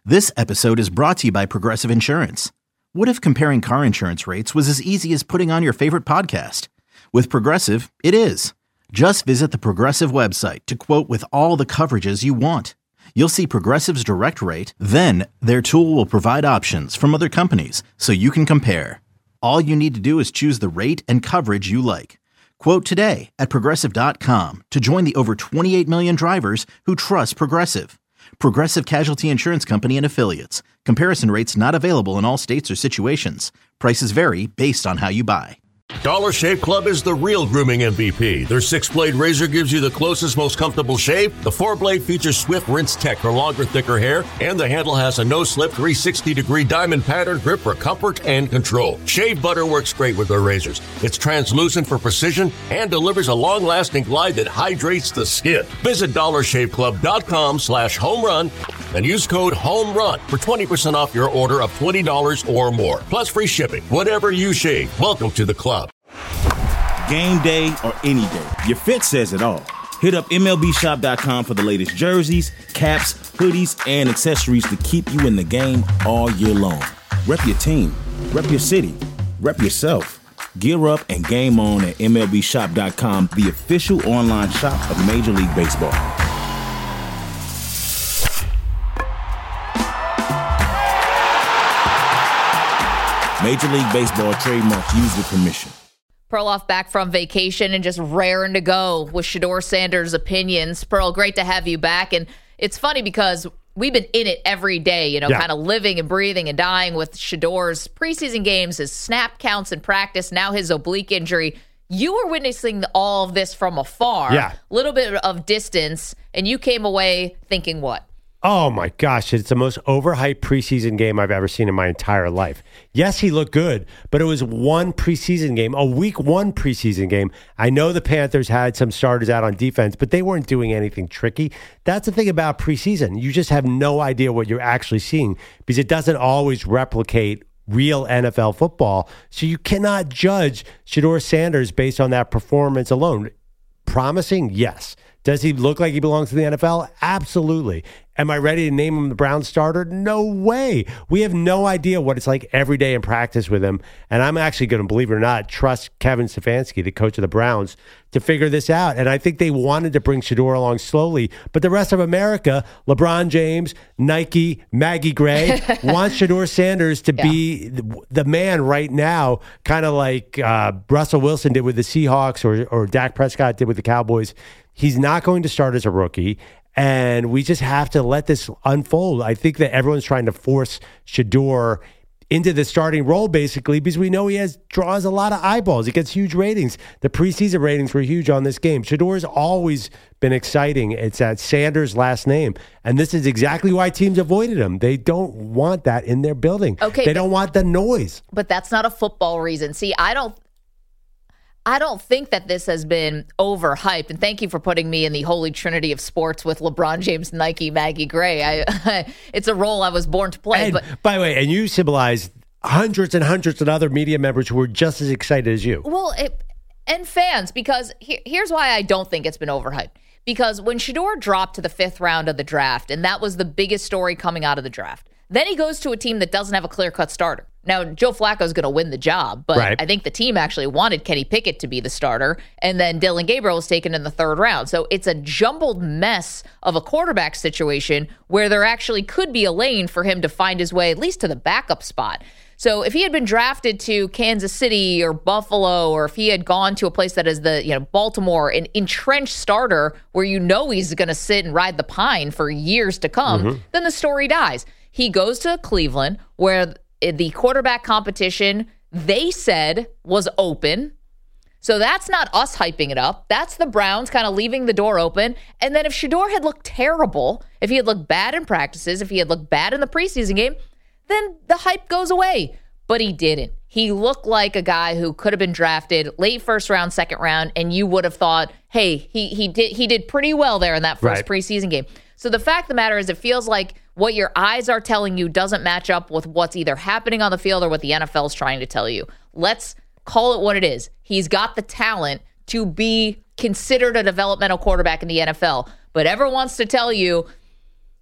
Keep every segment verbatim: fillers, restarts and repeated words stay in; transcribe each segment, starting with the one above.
This episode is brought to you by Progressive Insurance. What if comparing car insurance rates was as easy as putting on your favorite podcast? With Progressive, it is. Just visit the Progressive website to quote with all the coverages you want. You'll see Progressive's direct rate, then their tool will provide options from other companies so you can compare. All you need to do is choose the rate and coverage you like. Quote today at progressive dot com to join the over twenty-eight million drivers who trust Progressive. Progressive Casualty Insurance Company and Affiliates. Comparison rates not available in all states or situations. Prices vary based on how you buy. Dollar Shave Club is the real grooming M V P. Their six-blade razor gives you the closest, most comfortable shave. The four-blade features swift rinse tech for longer, thicker hair. And the handle has a no-slip three sixty degree diamond pattern grip for comfort and control. Shave butter works great with their razors. It's translucent for precision and delivers a long-lasting glide that hydrates the skin. Visit dollar shave club dot com slash home run and use code HOMERUN for twenty percent off your order of twenty dollars or more. Plus free shipping. Whatever you shave, welcome to the club. Game day or any day, your fit says it all. Hit up M L B shop dot com for the latest jerseys, caps, hoodies, and accessories to keep you in the game all year long. Rep your team, rep your city, rep yourself. Gear up and game on at M L B shop dot com, the official online shop of Major League Baseball. Major League Baseball trademark used with permission. Perloff back from vacation and just raring to go with Shedeur Sanders' opinions. Pearl, great to have you back. And it's funny because we've been in it every day, you know, yeah. kind of living and breathing and dying with Shedeur's preseason games, his snap counts in practice, now his oblique injury. You were witnessing all of this from afar, a yeah. little bit of distance, and you came away thinking what? Oh, my gosh. It's the most overhyped preseason game I've ever seen in my entire life. Yes, he looked good, but it was one preseason game, a week one preseason game. I know the Panthers had some starters out on defense, but they weren't doing anything tricky. That's the thing about preseason. You just have no idea what you're actually seeing because it doesn't always replicate real N F L football. So you cannot judge Shedeur Sanders based on that performance alone. Promising? Yes. Does he look like he belongs to the N F L? Absolutely. Am I ready to name him the Browns starter? No way. We have no idea what it's like every day in practice with him. And I'm actually going to, believe it or not, trust Kevin Stefanski, the coach of the Browns, to figure this out. And I think they wanted to bring Shedeur along slowly. But the rest of America, LeBron James, Nike, Maggie Gray, wants Shedeur Sanders to yeah. be the man right now, kind of like uh, Russell Wilson did with the Seahawks or, or Dak Prescott did with the Cowboys. He's not going to start as a rookie. And we just have to let this unfold. I think that everyone's trying to force Shedeur into the starting role, basically, because we know he has draws a lot of eyeballs. He gets huge ratings. The preseason ratings were huge on this game. Shedeur's always been exciting. It's that Sanders' last name. And this is exactly why teams avoided him. They don't want that in their building. Okay, they don't want the noise. But that's not a football reason. See, I don't I don't think that this has been overhyped, and thank you for putting me in the holy trinity of sports with LeBron James, Nike, Maggie Gray. I, it's a role I was born to play. And, but by the way, and you symbolize hundreds and hundreds of other media members who were just as excited as you. Well, it, and fans, because here, here's why I don't think it's been overhyped. Because when Shedeur dropped to the fifth round of the draft, and that was the biggest story coming out of the draft, then he goes to a team that doesn't have a clear-cut starter. Now, Joe Flacco is going to win the job, but right. I think the team actually wanted Kenny Pickett to be the starter, and then Dylan Gabriel was taken in the third round. So it's a jumbled mess of a quarterback situation where there actually could be a lane for him to find his way at least to the backup spot. So if he had been drafted to Kansas City or Buffalo, or if he had gone to a place that is the, you know, Baltimore, an entrenched starter where you know he's going to sit and ride the pine for years to come, mm-hmm. then the story dies. He goes to Cleveland where the quarterback competition, they said, was open. So that's not us hyping it up. That's the Browns kind of leaving the door open. And then if Shedeur had looked terrible, if he had looked bad in practices, if he had looked bad in the preseason game, then the hype goes away. But he didn't. He looked like a guy who could have been drafted late first round, second round, and you would have thought, hey, he he did he did pretty well there in that first right. preseason game. So the fact of the matter is, it feels like what your eyes are telling you doesn't match up with what's either happening on the field or what the N F L is trying to tell you. Let's call it what it is. He's got the talent to be considered a developmental quarterback in the N F L, but everyone wants to tell you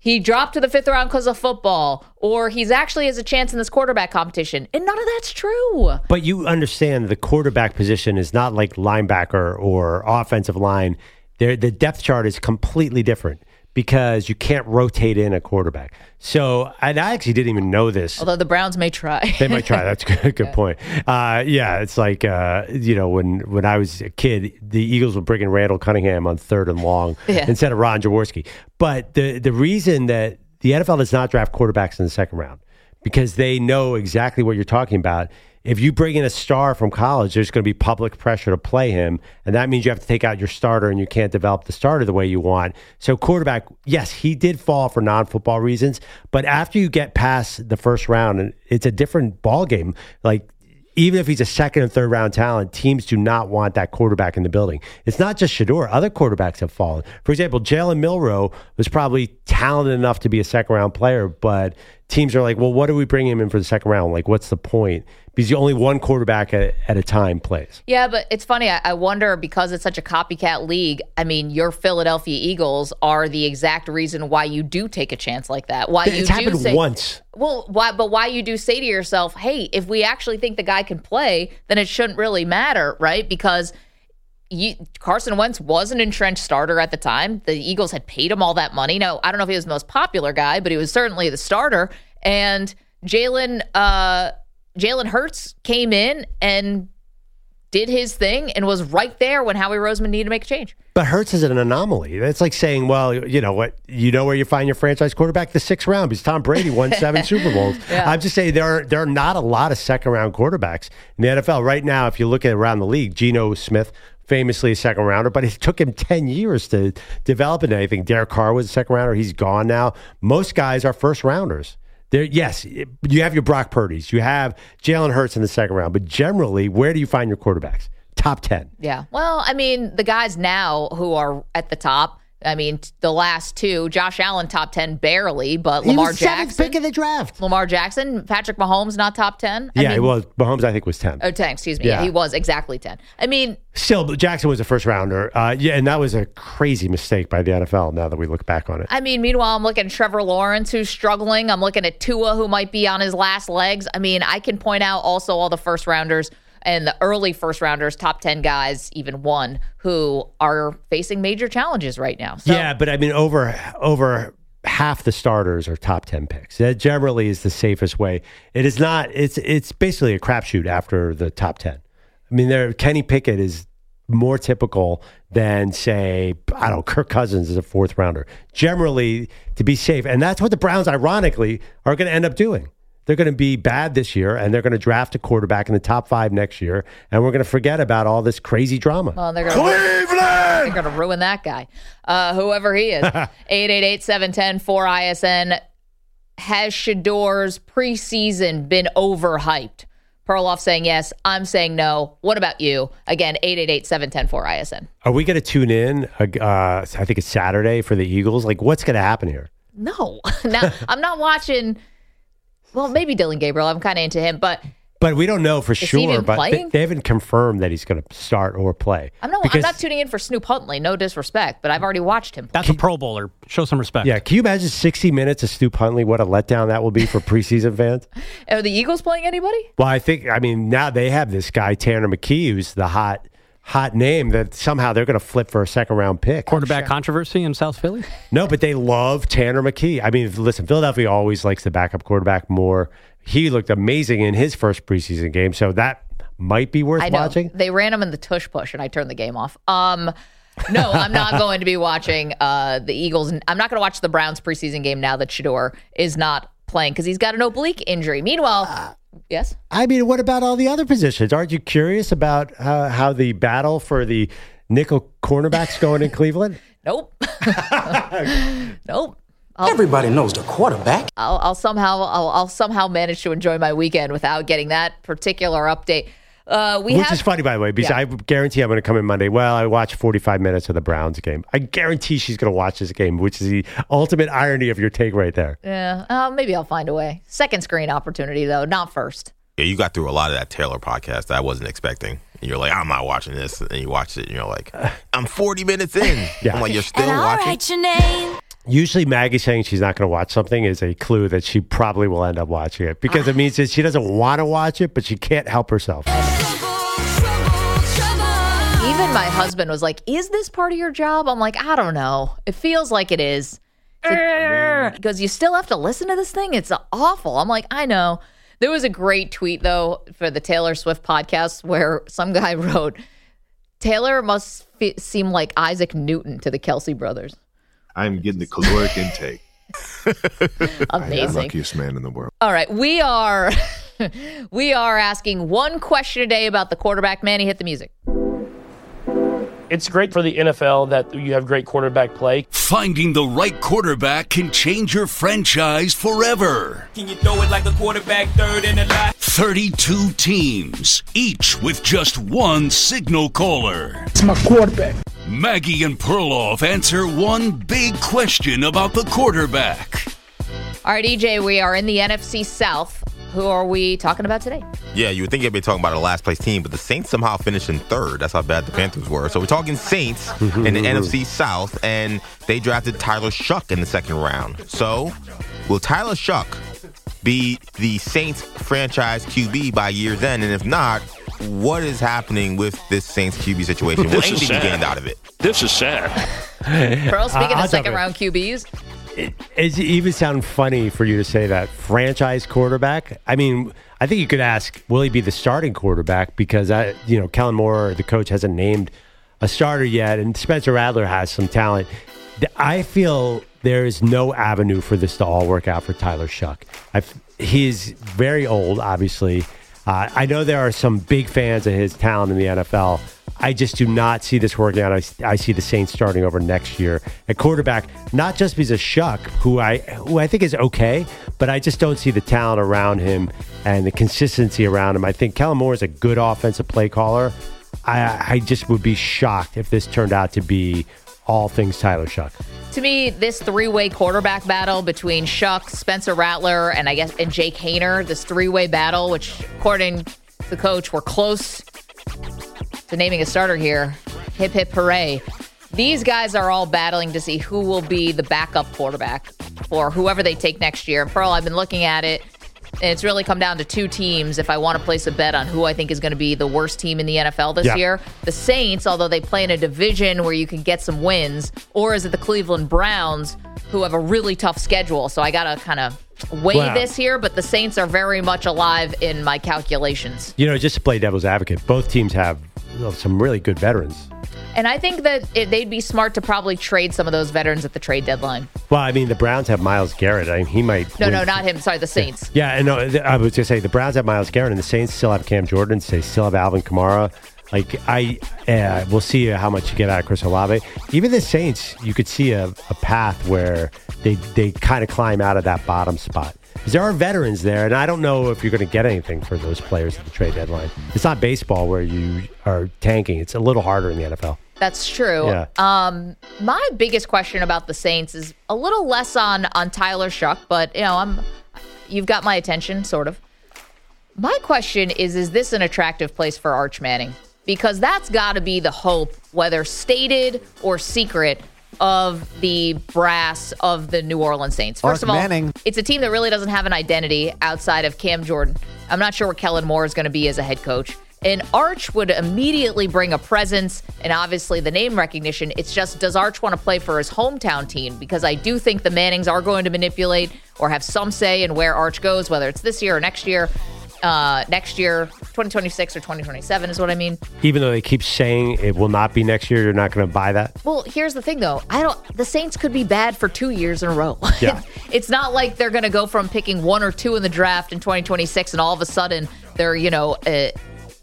he dropped to the fifth round because of football, or he's actually has a chance in this quarterback competition. And none of that's true. But you understand the quarterback position is not like linebacker or offensive line. They're, the depth chart is completely different because you can't rotate in a quarterback. So, and I actually didn't even know this. Although the Browns may try. They might try. That's a good, good point. Uh, yeah, it's like, uh, you know, when, when I was a kid, the Eagles were bringing Randall Cunningham on third and long yeah. instead of Ron Jaworski. But the, the reason that the N F L does not draft quarterbacks in the second round, because they know exactly what you're talking about. If you bring in a star from college, there's going to be public pressure to play him, and that means you have to take out your starter, and you can't develop the starter the way you want. So quarterback, yes, he did fall for non-football reasons, but after you get past the first round, it's a different ballgame. Like, even if he's a second and third round talent, teams do not want that quarterback in the building. It's not just Shedeur. Other quarterbacks have fallen. For example, Jalen Milroe was probably talented enough to be a second round player, but teams are like, well, what do we bring him in for the second round? Like, what's the point? Because only one quarterback at, at a time plays. Yeah, but it's funny. I, I wonder, because it's such a copycat league, I mean, your Philadelphia Eagles are the exact reason why you do take a chance like that. Why it's you happened do say, once. Well, why? But why you do say to yourself, hey, if we actually think the guy can play, then it shouldn't really matter, right? Because you, Carson Wentz was an entrenched starter at the time. The Eagles had paid him all that money. Now, I don't know if he was the most popular guy, but he was certainly the starter. And Jalen uh, Jalen Hurts came in and did his thing and was right there when Howie Roseman needed to make a change. But Hurts is an anomaly. It's like saying, well, you know what? You know where you find your franchise quarterback? The sixth round, because Tom Brady won seven Super Bowls. Yeah. I'm just saying there are, there are not a lot of second-round quarterbacks in the N F L. Right now, if you look at around the league, Geno Smith, famously a second rounder, but it took him ten years to develop into anything. Derek Carr was a second rounder. He's gone now. Most guys are first rounders. There, yes, you have your Brock Purdy's. You have Jalen Hurts in the second round. But generally, where do you find your quarterbacks? Top ten. Yeah. Well, I mean, the guys now who are at the top, I mean, the last two, Josh Allen, top ten barely, but Lamar he was Jackson. Seventh pick of the draft. Lamar Jackson, Patrick Mahomes, not top ten. I yeah, mean, well, Mahomes, I think, was ten. Oh, ten, excuse me. Yeah. Yeah, he was exactly ten. I mean, still, Jackson was a first rounder. Uh, yeah, and that was a crazy mistake by the N F L now that we look back on it. I mean, meanwhile, I'm looking at Trevor Lawrence, who's struggling. I'm looking at Tua, who might be on his last legs. I mean, I can point out also all the first rounders and the early first rounders, top ten guys, even one, who are facing major challenges right now. So, yeah, but I mean, over over half the starters are top ten picks. That generally is the safest way. It is not. It's it's basically a crapshoot after the top ten. I mean, there Kenny Pickett is more typical than, say, I don't know, Kirk Cousins is a fourth rounder. Generally, to be safe, and that's what the Browns, ironically, are going to end up doing. They're going to be bad this year, and they're going to draft a quarterback in the top five next year, and we're going to forget about all this crazy drama. Well, they're going to, Cleveland! They're going to ruin that guy, uh, whoever he is. eight eight eight, seven one zero, four I S N. Has Shedeur's preseason been overhyped? Perloff saying yes. I'm saying no. What about you? Again, eight eight eight, seven one zero, four I S N. Are we going to tune in, uh, I think it's Saturday, for the Eagles? Like, what's going to happen here? No. Now, I'm not watching... Well, maybe Dylan Gabriel. I'm kind of into him, but but we don't know for is sure. He even but playing? They, they haven't confirmed that he's going to start or play. I'm not. Because, I'm not tuning in for Snoop Huntley. No disrespect, but I've already watched him. That's a Pro Bowler. Show some respect. Yeah, can you imagine sixty minutes of Snoop Huntley? What a letdown that will be for preseason fans. Are the Eagles playing anybody? Well, I think. I mean, now they have this guy Tanner McKee, who's the hot. hot name that somehow they're going to flip for a second round pick. Quarterback sure. controversy in South Philly? No, but they love Tanner McKee. I mean, listen, Philadelphia always likes the backup quarterback more. He looked amazing in his first preseason game, so that might be worth I know. watching. They ran him in the tush push, and I turned the game off. Um, no, I'm not going to be watching uh, the Eagles. I'm not going to watch the Browns preseason game now that Shedeur is not playing because he's got an oblique injury. Meanwhile, uh, yes? I mean, what about all the other positions? Aren't you curious about uh, how the battle for the nickel cornerback's going in Cleveland? Nope. Nope. I'll, Everybody knows the quarterback. I'll, I'll somehow I'll, I'll somehow manage to enjoy my weekend without getting that particular update. Uh, we Which have, is funny, by the way, because yeah. I guarantee I'm going to come in Monday. Well, I watched forty-five minutes of the Browns game. I guarantee she's going to watch this game, which is the ultimate irony of your take right there. Yeah, uh, maybe I'll find a way. Second screen opportunity, though, not first. Yeah, you got through a lot of that Taylor podcast that I wasn't expecting. And you're like, I'm not watching this. And you watch it, and you're like, I'm forty minutes in. Yeah. I'm like, you're still and I'll watching? write your name Usually Maggie saying she's not going to watch something is a clue that she probably will end up watching it because it means that she doesn't want to watch it, but she can't help herself. Even my husband was like, is this part of your job? I'm like, I don't know. It feels like it is. Because you still have to listen to this thing. It's awful. I'm like, I know. There was a great tweet, though, for the Taylor Swift podcast where some guy wrote, Taylor must f- seem like Isaac Newton to the Kelsey brothers. I'm getting the caloric intake. Amazing. I'm the luckiest man in the world. All right. We are, we are asking one question a day about the quarterback. Manny, hit the music. It's great for the N F L that you have great quarterback play. Finding the right quarterback can change your franchise forever. Can you throw it like a quarterback third in the line? thirty-two teams, each with just one signal caller. It's my quarterback. Maggie and Perloff answer one big question about the quarterback. All right, E J, we are in the N F C South. Who are we talking about today? Yeah, you would think you'd be talking about a last place team, but the Saints somehow finished in third. That's how bad the Panthers were. So we're talking Saints in the N F C South, and they drafted Tyler Shuck in the second round. So will Tyler Shuck be the Saints franchise Q B by year's end? And if not, what is happening with this Saints Q B situation? Will anything be gained out of it? This is sad. Pearl, speaking I'll of second jump in. round Q Bs, It, it even sound funny for you to say that. Franchise quarterback? I mean, I think you could ask, will he be the starting quarterback? Because, I, you know, Kellen Moore, the coach, hasn't named a starter yet, and Spencer Rattler has some talent. I feel there is no avenue for this to all work out for Tyler Shuck. I've, he's very old, obviously. Uh, I know there are some big fans of his talent in the N F L. I just do not see this working out. I, I see the Saints starting over next year at quarterback, not just because of Shuck, who I who I think is okay, but I just don't see the talent around him and the consistency around him. I think Kellen Moore is a good offensive play caller. I, I just would be shocked if this turned out to be all things Tyler Shuck. to me, this three-way quarterback battle between Shuck, Spencer Rattler, and I guess and Jake Haener, this three-way battle, which according to the coach, we're close to naming a starter here. Hip, hip, hooray. These guys are all battling to see who will be the backup quarterback for whoever they take next year. Pearl, I've been looking at it, and it's really come down to two teams if I want to place a bet on who I think is going to be the worst team in the N F L this yeah. year. The Saints, although they play in a division where you can get some wins, or is it the Cleveland Browns, who have a really tough schedule? So I got to kind of weigh wow. this here, but the Saints are very much alive in my calculations. You know, just to play devil's advocate, both teams have you know, some really good veterans. And I think that it, they'd be smart to probably trade some of those veterans at the trade deadline. Well, I mean, the Browns have Myles Garrett. I mean, he might. No, win. no, not him. Sorry, the Saints. Yeah, and no, I was going to say the Browns have Myles Garrett, and the Saints still have Cam Jordan. They still have Alvin Kamara. Like, I, uh, we'll see how much you get out of Chris Olave. Even the Saints, you could see a, a path where they they kind of climb out of that bottom spot. Because there are veterans there, and I don't know if you're going to get anything for those players at the trade deadline. It's not baseball where you are tanking. It's a little harder in the N F L. That's true. Yeah. Um, my biggest question about the Saints is a little less on on Tyler Shuck, but you know, I'm you've got my attention, sort of. My question is: Is this an attractive place for Arch Manning? Because that's got to be the hope, whether stated or secret, of the brass of the New Orleans Saints. First Arch of all, Manning. It's a team that really doesn't have an identity outside of Cam Jordan. I'm not sure what Kellen Moore is going to be as a head coach. And Arch would immediately bring a presence and obviously the name recognition. It's just, does Arch want to play for his hometown team? Because I do think the Mannings are going to manipulate or have some say in where Arch goes, whether it's this year or next year. Uh, next year, twenty twenty-six or twenty twenty-seven is what I mean. Even though they keep saying it will not be next year, you're not going to buy that? Well, here's the thing, though. I don't. The Saints could be bad for two years in a row. Yeah. It's not like they're going to go from picking one or two in the draft in twenty twenty-six and all of a sudden they're, you know, a,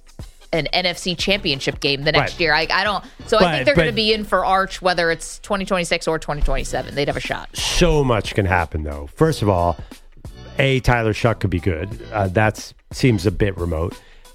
an N F C championship game the next right. year. I, I don't. So but, I think they're but, going to be in for Arch, whether it's twenty twenty-six or twenty twenty-seven. They'd have a shot. So much can happen, though. First of all, A, Tyler Shuck could be good. Uh, that seems a bit remote.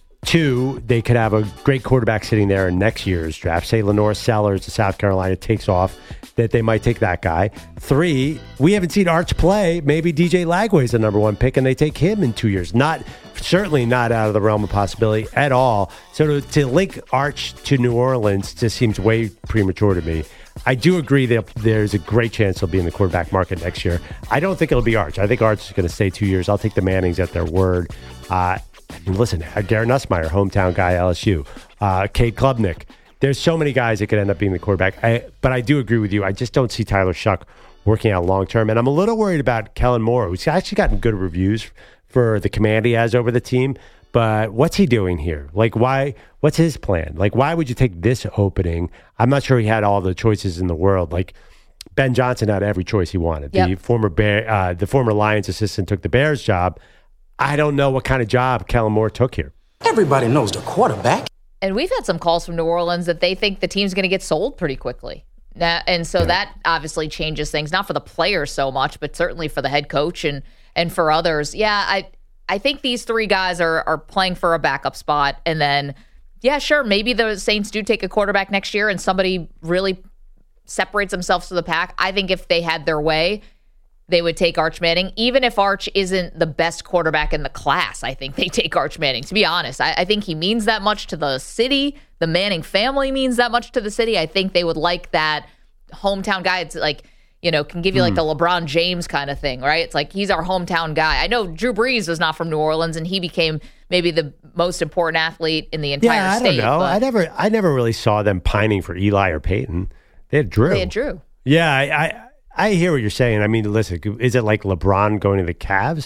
Two, they could have a great quarterback sitting there in next year's draft. Say Lenore Sellers to South Carolina takes off, that they might take that guy. Three, we haven't seen Arch play. Maybe D J Lagway's the number one pick, and they take him in two years. Not certainly not out of the realm of possibility at all. So to, to link Arch to New Orleans just seems way premature to me. I do agree that there's a great chance he'll be in the quarterback market next year. I don't think it'll be Arch. I think Arch is going to stay two years. I'll take the Mannings at their word. Uh, and listen, Garrett Nussmeier, hometown guy, L S U. Uh, Cade Klubnik. There's so many guys that could end up being the quarterback. I, but I do agree with you. I just don't see Tyler Shuck working out long term. And I'm a little worried about Kellen Moore, who's actually gotten good reviews for the command he has over the team. But what's he doing here? Like, why? What's his plan? Like, why would you take this opening? I'm not sure he had all the choices in the world. Like, Ben Johnson had every choice he wanted. Yep. The former Bear, uh, the former Lions assistant took the Bears job. I don't know what kind of job Kellen Moore took here. Everybody knows the quarterback. And we've had some calls from New Orleans that they think the team's going to get sold pretty quickly. Now, and so yeah. that obviously changes things, not for the players so much, but certainly for the head coach and and for others. Yeah, I I think these three guys are are playing for a backup spot. And then, yeah, sure, maybe the Saints do take a quarterback next year and somebody really separates themselves from the pack. I think if they had their way, they would take Arch Manning. Even if Arch isn't the best quarterback in the class, I think they take Arch Manning. To be honest, I, I think he means that much to the city. The Manning family means that much to the city. I think they would like that hometown guy. It's like, you know, can give you like the LeBron James kind of thing, right? It's like he's our hometown guy. I know Drew Brees was not from New Orleans, and he became maybe the most important athlete in the entire yeah, I state. don't know. I never, I never really saw them pining for Eli or Peyton. They had Drew. They had Drew. Yeah, I, I, I hear what you're saying. I mean, listen, is it like LeBron going to the Cavs?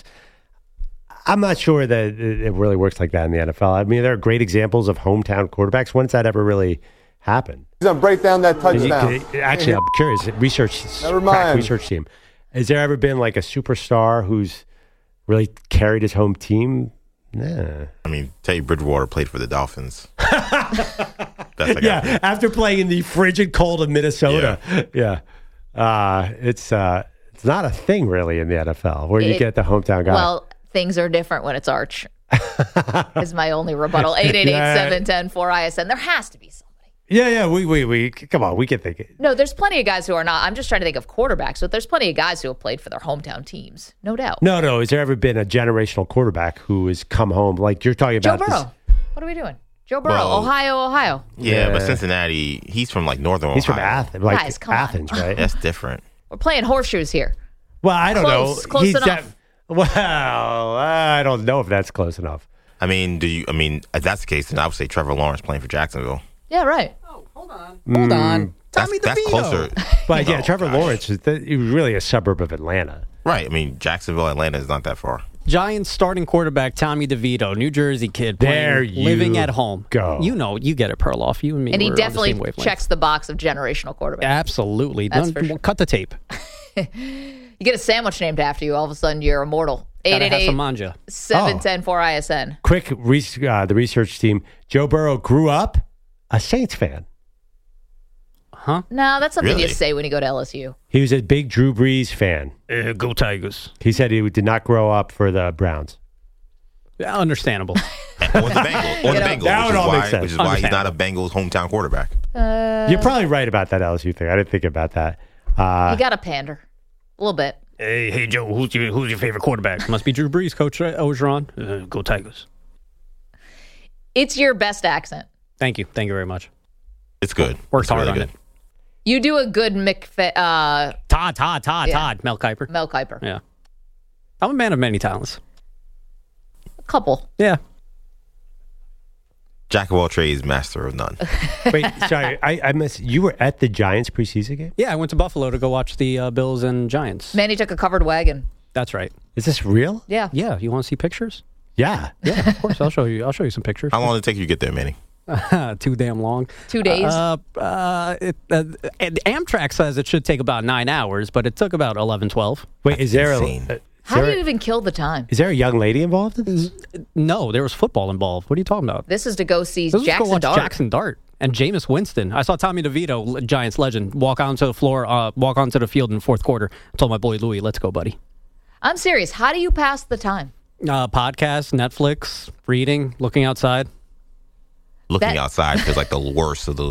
I'm not sure that it really works like that in the N F L. I mean, there are great examples of hometown quarterbacks. When does that ever really happen? He's going to break down that touchdown. You, you, actually, I'm curious. Research, Never crack mind. research team. Has there ever been like a superstar who's really carried his home team? Nah. I mean, Teddy Bridgewater played for the Dolphins. That's like yeah, after playing in the frigid cold of Minnesota. Yeah. yeah. Uh, it's uh, it's not a thing really in the N F L where it, you get the hometown guy. Well, things are different when it's Arch. Is my only rebuttal. eight eight eight, seven one zero, four I S N. There has to be somebody. Yeah, yeah. We, we, we. Come on, we can think it. No, there's plenty of guys who are not. I'm just trying to think of quarterbacks, but there's plenty of guys who have played for their hometown teams, no doubt. No, no. Has there ever been a generational quarterback who has come home like you're talking about? Joe Burrow. This? What are we doing? Joe Burrow, well, Ohio, Ohio. Yeah, yeah, but Cincinnati, he's from like northern he's Ohio. He's from Athens, like guys, come Athens, on. right? That's different. We're playing horseshoes here. Well, I don't close, know. Close he's enough. Def- well, I don't know if that's close enough. I mean, do you? I mean, if that's the case, then I would say Trevor Lawrence playing for Jacksonville. Yeah, right. Oh, hold on. Mm, Hold on. That's, Tommy that's DeVito. closer. But yeah, Oh, Trevor gosh. Lawrence is the, he was really a suburb of Atlanta. Right. I mean, Jacksonville, Atlanta is not that far. Giants starting quarterback Tommy DeVito, New Jersey kid, playing, There you living at home. go. You know, you get it, Perloff. You and me. And he we're on the definitely same wavelength. checks the box of generational quarterback. Absolutely. That's Don't- for sure. Cut the tape. You get a sandwich named after you, all of a sudden you're immortal. Gotta eight eight have some eight, manja. seven one Oh. zero, four I S N. Quick, re- uh, the research team. Joe Burrow grew up a Saints fan. Huh? No, that's something you Really? say when you go to L S U. He was a big Drew Brees fan. Uh, go Tigers. He said he did not grow up for the Browns. Yeah, understandable. Or the Bengals. Or the You know, Bengals, that which would is all make why, sense. which is why he's not a Understandable. Bengals hometown quarterback. Uh, You're probably right about that L S U thing. I didn't think about that. Uh, you got to pander a little bit. Hey, hey, Joe, who's your who's your favorite quarterback? Must be Drew Brees, Coach Ogeron. Uh, go Tigers. It's your best accent. Thank you. Thank you very much. It's good. Worked It's hard really on good. it. You do a good McFa- uh, Todd, Todd, Todd, Yeah. Todd. Mel Kiper. Mel Kiper. Yeah. I'm a man of many talents. A couple. Yeah. Jack of all trades, master of none. wait, sorry, I, I missed. You were at the Giants preseason game? Yeah, I went to Buffalo to go watch the uh, Bills and Giants. Manny took a covered wagon. That's right. Is this real? Yeah. Yeah, you want to see pictures? Yeah. Yeah, of course. I'll show you. I'll show you some pictures. How long did it take you to get there, Manny? Too damn long. Two days. Uh, uh, it, uh, and Amtrak says it should take about nine hours, but it took about eleven, twelve. Wait, is there, a, insane. uh, is, How do there you even kill the time? is there a young lady involved in this? No, there was football involved. What are you talking about? This is to go see This was to go Jackson watch Dart. Jackson Dart and Jameis Winston. I saw Tommy DeVito, Giants legend, walk onto the floor, uh, walk onto the field in the fourth quarter. I told my boy Louis, "Let's go, buddy." I'm serious. How do you pass the time? Uh, podcast, Netflix, reading, looking outside. Looking That- outside feels like the worst of those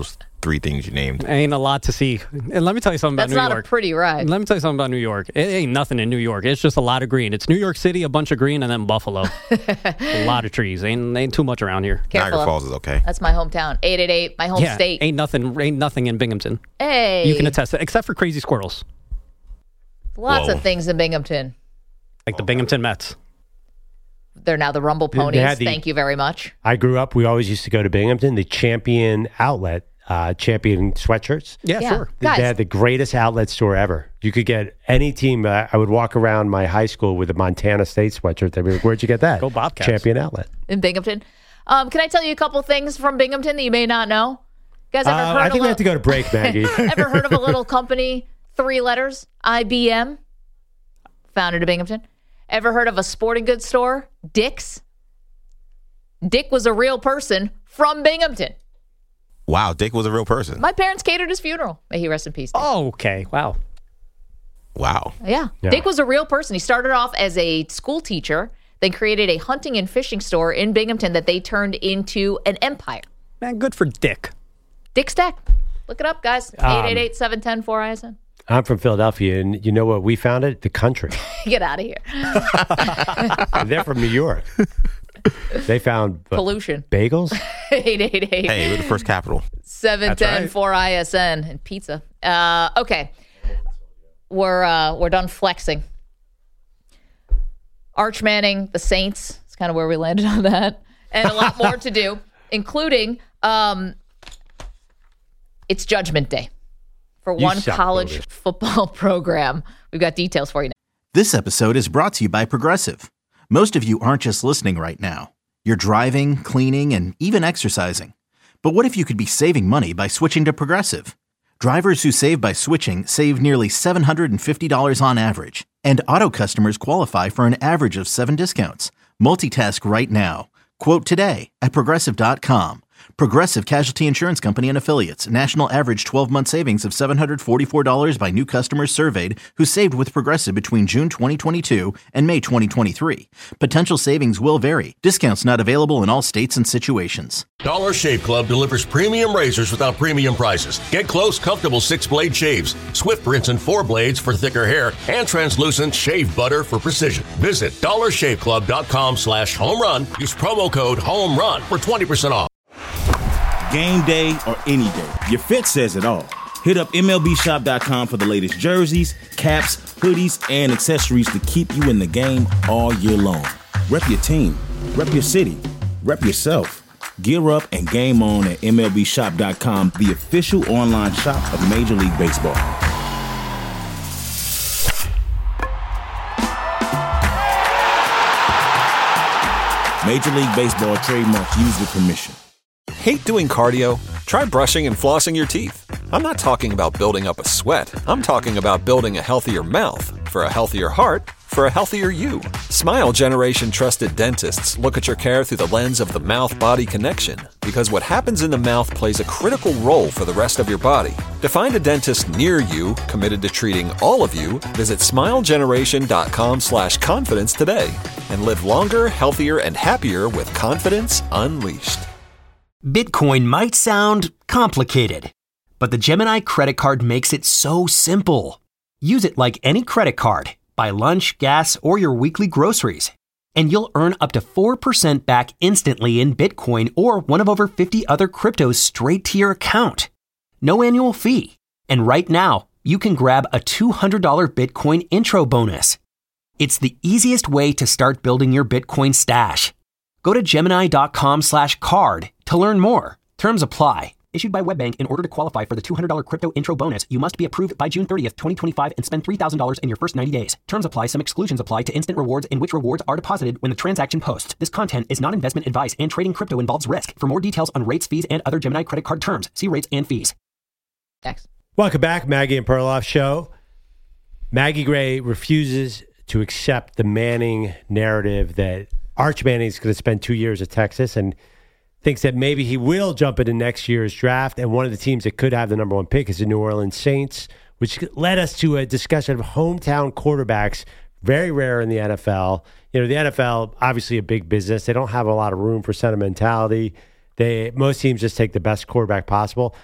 three things you named. Ain't a lot to see. And let me tell you something That's about New not York. a pretty ride. Let me tell you something about New York. It ain't nothing in New York. It's just a lot of green. It's New York City, a bunch of green, and then Buffalo. A lot of trees. Ain't ain't too much around here. Careful. Niagara Falls is okay. That's my hometown. eight eight eight, my home yeah, state. Ain't nothing. Ain't nothing in Binghamton. Hey. You can attest to, except for crazy squirrels. Lots Whoa. of things in Binghamton. Like the Binghamton Mets. They're now the Rumble They Ponies. had the- Thank you very much. I grew up, we always used to go to Binghamton, the Champion outlet, uh, Champion sweatshirts. Yeah, Yeah. sure. They Guys. had the greatest outlet store ever. You could get any team. Uh, I would walk around my high school with a Montana State sweatshirt. They'd be like, where'd you get that? Go Bobcats. Champion outlet. In Binghamton. Um, can I tell you a couple things from Binghamton that you may not know? You guys ever Uh, heard I of think a, we have to go to break, Maggie. ever heard of a little company, three letters, I B M, founded in Binghamton? Ever heard of a sporting goods store, Dick's? Dick was a real person from Binghamton. Wow, Dick was a real person. My parents catered his funeral. May he rest in peace. Dick. Oh, okay. Wow. Wow. Yeah. Yeah. Dick was a real person. He started off as a school teacher, then created a hunting and fishing store in Binghamton that they turned into an empire. Man, good for Dick. Dick's Tech. Look it up, guys. Um, eight eight eight, seven one zero, four I S N. I'm from Philadelphia, and you know what we founded? The country. Get out of here. They're from New York. They found uh, Pollution. bagels. eight eight eight, Hey, we're the first capital. seven one zero, right. four I S N and pizza. Uh, okay. We're uh, we're done flexing. Arch Manning, the Saints. That's kind of where we landed on that. And a lot more to do, including um, it's Judgment Day for You one suck, college Bogus. football program. We've got details for you now. This episode is brought to you by Progressive. Most of you aren't just listening right now. You're driving, cleaning, and even exercising. But what if you could be saving money by switching to Progressive? Drivers who save by switching save nearly seven hundred fifty dollars on average. And auto customers qualify for an average of seven discounts. Multitask right now. Quote today at Progressive dot com. Progressive Casualty Insurance Company and Affiliates. National average twelve-month savings of seven hundred forty-four dollars by new customers surveyed who saved with Progressive between June twenty twenty-two and May twenty twenty-three. Potential savings will vary. Discounts not available in all states and situations. Dollar Shave Club delivers premium razors without premium prices. Get close, comfortable six-blade shaves, Swift rinse and four blades for thicker hair, and translucent shave butter for precision. Visit dollar shave club dot com slash home run. Use promo code home run for twenty percent off. Game day or any day, your fit says it all. Hit up M L B shop dot com for the latest jerseys, caps, hoodies, and accessories to keep you in the game all year long. Rep your team, rep your city, rep yourself. Gear up and game on at M L B shop dot com, the official online shop of Major League Baseball. Major League Baseball trademark used with permission. Hate doing cardio? Try brushing and flossing your teeth. I'm not talking about building up a sweat. I'm talking about building a healthier mouth. For a healthier heart, for a healthier you. Smile Generation trusted dentists look at your care through the lens of the mouth-body connection, because what happens in the mouth plays a critical role for the rest of your body. To find a dentist near you committed to treating all of you, visit smile generation dot com slash confidence today and live longer, healthier, and happier with confidence unleashed. Bitcoin might sound complicated, but the Gemini credit card makes it so simple. Use it like any credit card. Buy lunch, gas, or your weekly groceries, and you'll earn up to four percent back instantly in Bitcoin or one of over fifty other cryptos straight to your account. No annual fee. And right now, you can grab a two hundred dollars Bitcoin intro bonus. It's the easiest way to start building your Bitcoin stash. Go to Gemini dot com slash card to learn more. Terms apply. Issued by WebBank. In order to qualify for the two hundred dollars crypto intro bonus, you must be approved by June thirtieth, twenty twenty-five and spend three thousand dollars in your first ninety days. Terms apply. Some exclusions apply to instant rewards in which rewards are deposited when the transaction posts. This content is not investment advice, and trading crypto involves risk. For more details on rates, fees, and other Gemini credit card terms, see rates and fees. Next. Welcome back, Maggie and Perloff Show. Maggie Gray refuses to accept the Manning narrative that Arch Manning is going to spend two years at Texas and thinks that maybe he will jump into next year's draft. And one of the teams that could have the number one pick is the New Orleans Saints, which led us to a discussion of hometown quarterbacks, very rare in the N F L. You know, the N F L, obviously a big business. They don't have a lot of room for sentimentality. They most teams just take the best quarterback possible.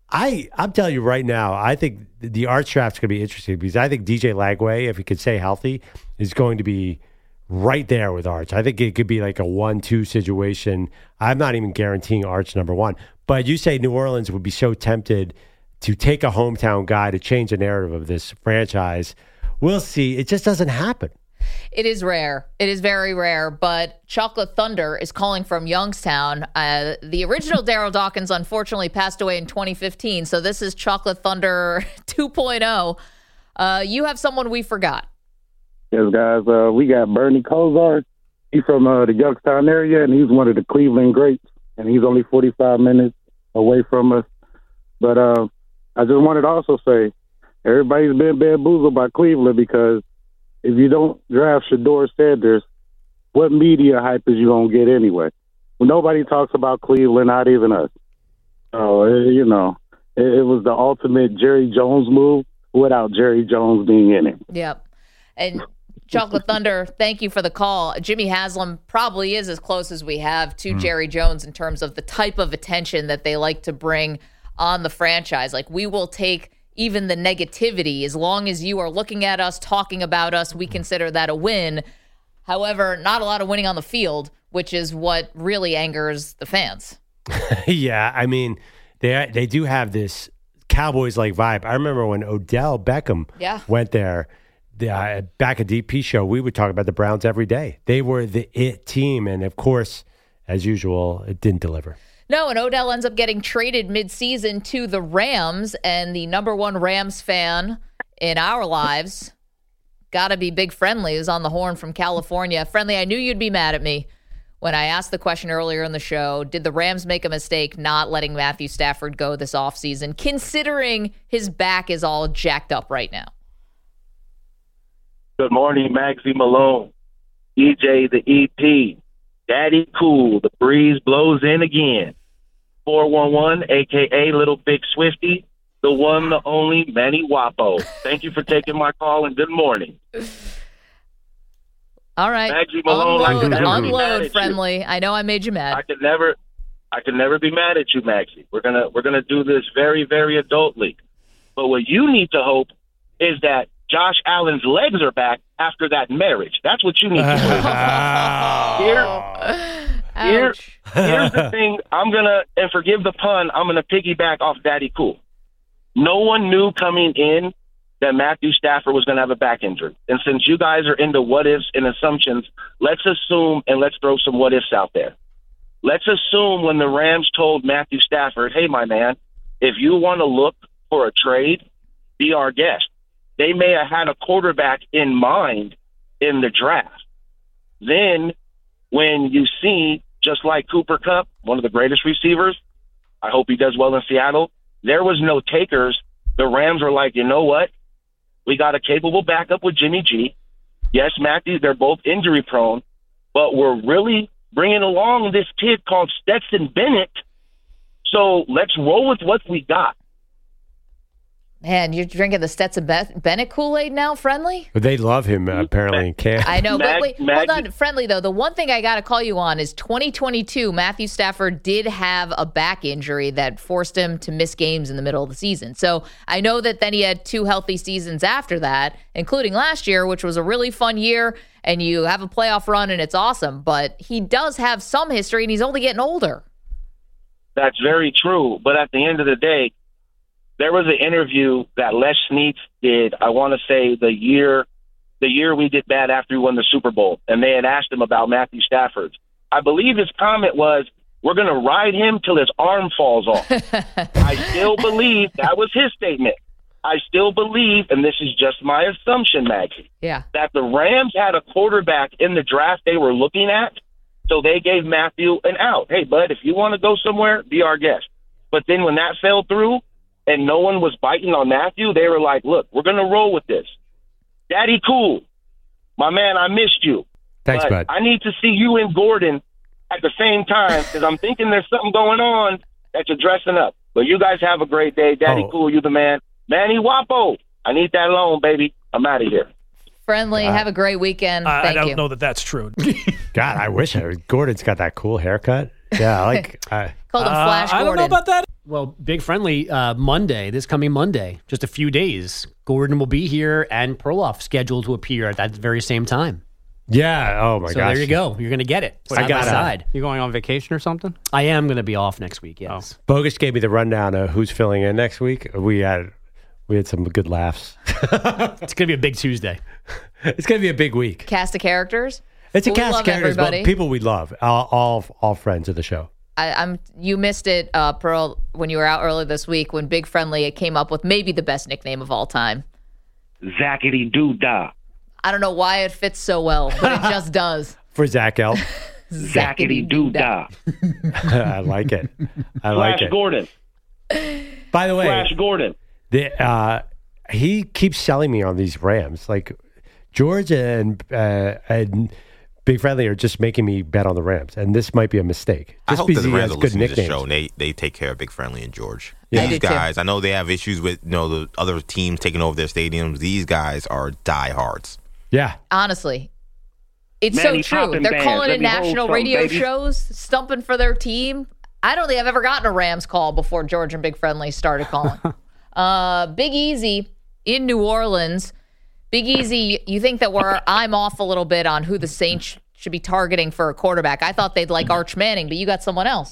I, I'm telling you right now, I think the Arch draft's going to be interesting because I think D J Lagway, if he could stay healthy, is going to be right there with Arch. I think it could be like a one two situation. I'm not even guaranteeing Arch number one. But you say New Orleans would be so tempted to take a hometown guy to change the narrative of this franchise. We'll see. It just doesn't happen. It is rare. It is very rare, but Chocolate Thunder is calling from Youngstown. Uh, the original Daryl Dawkins unfortunately passed away in twenty fifteen, so this is Chocolate Thunder two point oh. Uh, you have someone we forgot. Yes, guys. Uh, we got Bernie Kosar. He's from uh, the Youngstown area, and he's one of the Cleveland greats, and he's only forty-five minutes away from us. But uh, I just wanted to also say, everybody's been bamboozled by Cleveland because if you don't draft Shedeur Sanders, what media hype is you going to get anyway? Well, nobody talks about Cleveland, not even us. So, uh, you know, it, it was the ultimate Jerry Jones move without Jerry Jones being in it. Yep. And Chocolate Thunder, thank you for the call. Jimmy Haslam probably is as close as we have to mm. Jerry Jones in terms of the type of attention that they like to bring on the franchise. Like, we will take even the negativity. As long as you are looking at us, talking about us, we consider that a win. However, not a lot of winning on the field, which is what really angers the fans. Yeah, I mean, they they do have this Cowboys-like vibe. I remember when Odell Beckham yeah. went there, the, uh, back at D P show, we would talk about the Browns every day. They were the it team, and of course, as usual, it didn't deliver. No, and Odell ends up getting traded midseason to the Rams, and the number one Rams fan in our lives, gotta be Big Friendly, who's on the horn from California. Friendly, I knew you'd be mad at me when I asked the question earlier in the show, did the Rams make a mistake not letting Matthew Stafford go this offseason, considering his back is all jacked up right now? Good morning, Maxie Malone, E J the E P, Daddy Cool, the breeze blows in again. four one one, a k a. Little Big Swifty, the one, the only, Manny Wapo. Thank you for taking my call, and good morning. All right. Maxie Malone, unload, I unload Friendly. I know I made you mad. I could never I could never be mad at you, Maxie. We're gonna we're gonna do this very, very adultly. But what you need to hope is that Josh Allen's legs are back after that marriage. That's what you need to do. Here, here, here's the thing. I'm going to, and forgive the pun, I'm going to piggyback off Daddy Cool. No one knew coming in that Matthew Stafford was going to have a back injury. And since you guys are into what-ifs and assumptions, let's assume and let's throw some what-ifs out there. Let's assume when the Rams told Matthew Stafford, hey, my man, if you want to look for a trade, be our guest. They may have had a quarterback in mind in the draft. Then when you see, just like Cooper Kupp, one of the greatest receivers, I hope he does well in Seattle, there was no takers. The Rams were like, you know what? We got a capable backup with Jimmy G. Yes, Matthew, they're both injury prone, but we're really bringing along this kid called Stetson Bennett. So let's roll with what we got. Man, you're drinking the Stetson Bennett Kool-Aid now, Friendly? But they love him, uh, apparently, in camp. I know, Mag- but wait, Mag- hold on, Friendly, though. The one thing I got to call you on is twenty twenty-two, Matthew Stafford did have a back injury that forced him to miss games in the middle of the season. So I know that then he had two healthy seasons after that, including last year, which was a really fun year, and you have a playoff run, and it's awesome. But he does have some history, and he's only getting older. That's very true. But at the end of the day, there was an interview that Les Snead did, I want to say the year the year we did bad after we won the Super Bowl, and they had asked him about Matthew Stafford. I believe his comment was, we're going to ride him till his arm falls off. I still believe, that was his statement. I still believe, and this is just my assumption, Maggie, yeah, that the Rams had a quarterback in the draft they were looking at, so they gave Matthew an out. Hey, bud, if you want to go somewhere, be our guest. But then when that fell through, and no one was biting on Matthew, they were like, look, we're going to roll with this. Daddy Cool, my man, I missed you. Thanks, but bud. I need to see you and Gordon at the same time because I'm thinking there's something going on that you're dressing up. But you guys have a great day. Daddy oh. Cool, you the man. Manny Wapo, I need that loan, baby. I'm out of here. Friendly, uh, have a great weekend. I, Thank I don't you. know that that's true. God, I wish I, Gordon's got that cool haircut. Yeah, I like. I, Called him Uh, Flash Gordon. I don't know about that. Well, Big Friendly, uh, Monday, this coming Monday, just a few days, Gordon will be here and Perloff scheduled to appear at that very same time. Yeah. Oh, my so gosh. there you go. You're going to get it. Side I got by side. You going on vacation or something? I am going to be off next week, yes. Oh. Bogus gave me the rundown of who's filling in next week. We had we had some good laughs. It's going to be a big Tuesday. It's going to be a big week. Cast of characters. It's a We cast love of characters, everybody. but people we love. All, all, all friends of the show. I, I'm. You missed it, uh, Pearl, when you were out earlier this week when Big Friendly came up with maybe the best nickname of all time. Zackety doo dah. I don't know why it fits so well, but it just does. For Zach L. Zackety doo dah. I like it. I like Flash it. Gordon. By the way, Flash Gordon. the, uh, he keeps selling me on these Rams. Like George and uh, and Big Friendly are just making me bet on the Rams, and this might be a mistake. I Just hope because that the he Rams has are good listening to the nicknames. show and they, they take care of Big Friendly and George. Yeah. I These do too. guys, I know they have issues with you know the other teams taking over their stadiums. These guys are diehards. Yeah. Honestly. It's Manny so true. Poppin' They're bands. calling Let in me hold national some, radio baby. shows, stumping for their team. I don't think I've ever gotten a Rams call before George and Big Friendly started calling. uh, Big Easy in New Orleans. Big Easy, you think that we're I'm off a little bit on who the Saints sh- should be targeting for a quarterback. I thought they'd like Arch Manning, but you got someone else.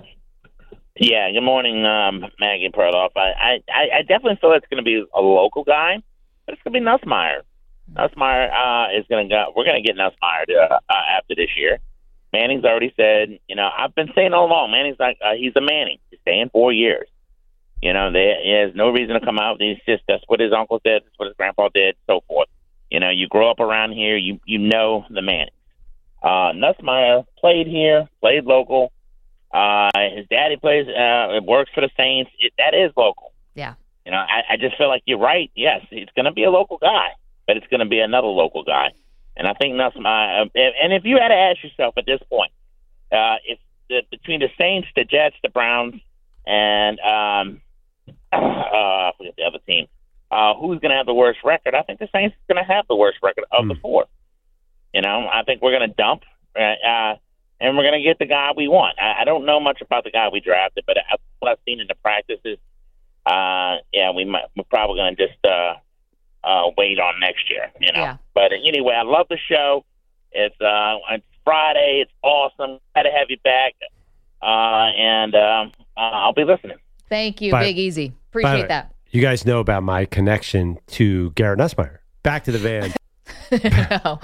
Yeah, good morning, um, Maggie Perloff. I, I, I definitely feel it's going to be a local guy, but it's going to be Nussmeier. Nussmeier uh, is going to go. We're going to get Nussmeier to, uh, after this year. Manning's already said, you know, I've been saying all along, Manning's like, uh, he's a Manning. He's staying four years. You know, there is no reason to come out. He's just, that's what his uncle did, that's what his grandpa did, so forth. You know, you grow up around here, you you know the Mannings. Uh, Nussmeier played here, played local. Uh, his daddy plays, uh, works for the Saints. It, that is local. Yeah. You know, I, I just feel like you're right. Yes, it's going to be a local guy, but it's going to be another local guy. And I think Nussmeier, uh, and if you had to ask yourself at this point, uh, if the, between the Saints, the Jets, the Browns, and um, uh, I forget the other team, uh, who's going to have the worst record? I think the Saints are going to have the worst record of mm. the four. You know, I think we're going to dump, uh, uh, and we're going to get the guy we want. I, I don't know much about the guy we drafted, but I, what I've seen in the practices, uh, yeah, we might, we're probably going to just uh, uh, wait on next year. You know, Yeah. but anyway, I love the show. It's uh, it's Friday. It's awesome. Had to have you back, uh, and um, uh, I'll be listening. Thank you, By- Big Easy. by the Appreciate way, that. You guys know about my connection to Garrett Nussmeier. Back to the van. No.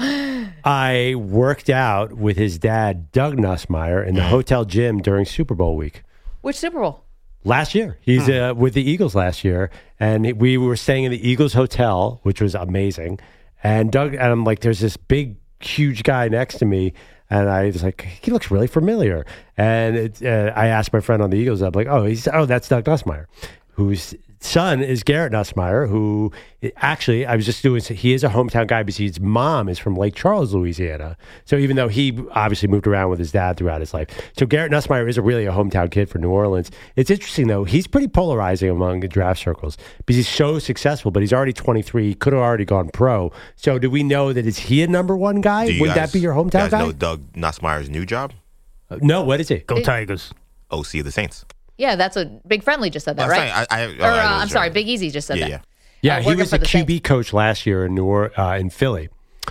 I worked out with his dad, Doug Nussmeier, in the hotel gym during Super Bowl week. Which Super Bowl? Last year. He's uh, with the Eagles last year. And we were staying in the Eagles hotel, which was amazing. And Doug, and I'm like, there's this big, huge guy next to me. And I was like, he looks really familiar. And it, uh, I asked my friend on the Eagles, I'm like, oh, he's oh, that's Doug Nussmeier, whose son is Garrett Nussmeier, who actually, I was just doing, he is a hometown guy because his mom is from Lake Charles, Louisiana. So even though he obviously moved around with his dad throughout his life. So Garrett Nussmeier is a really a hometown kid for New Orleans. It's interesting, though. He's pretty polarizing among the draft circles because he's so successful, but he's already twenty-three. He could have already gone pro. So do we know that is he a number one guy? Do you Would guys, that be your you hometown guys guy? know Doug Nussmeier's new job? Uh, no, what is it? Go Tigers. O C of the Saints. Yeah, that's what Big Friendly just said that, I'm right? saying, I- I- or, oh, I uh, was I'm sorry, joking. Big Easy just said Yeah, that. yeah. Yeah, Uh, he working was for a the Q B coach last year in New or- uh, in Philly.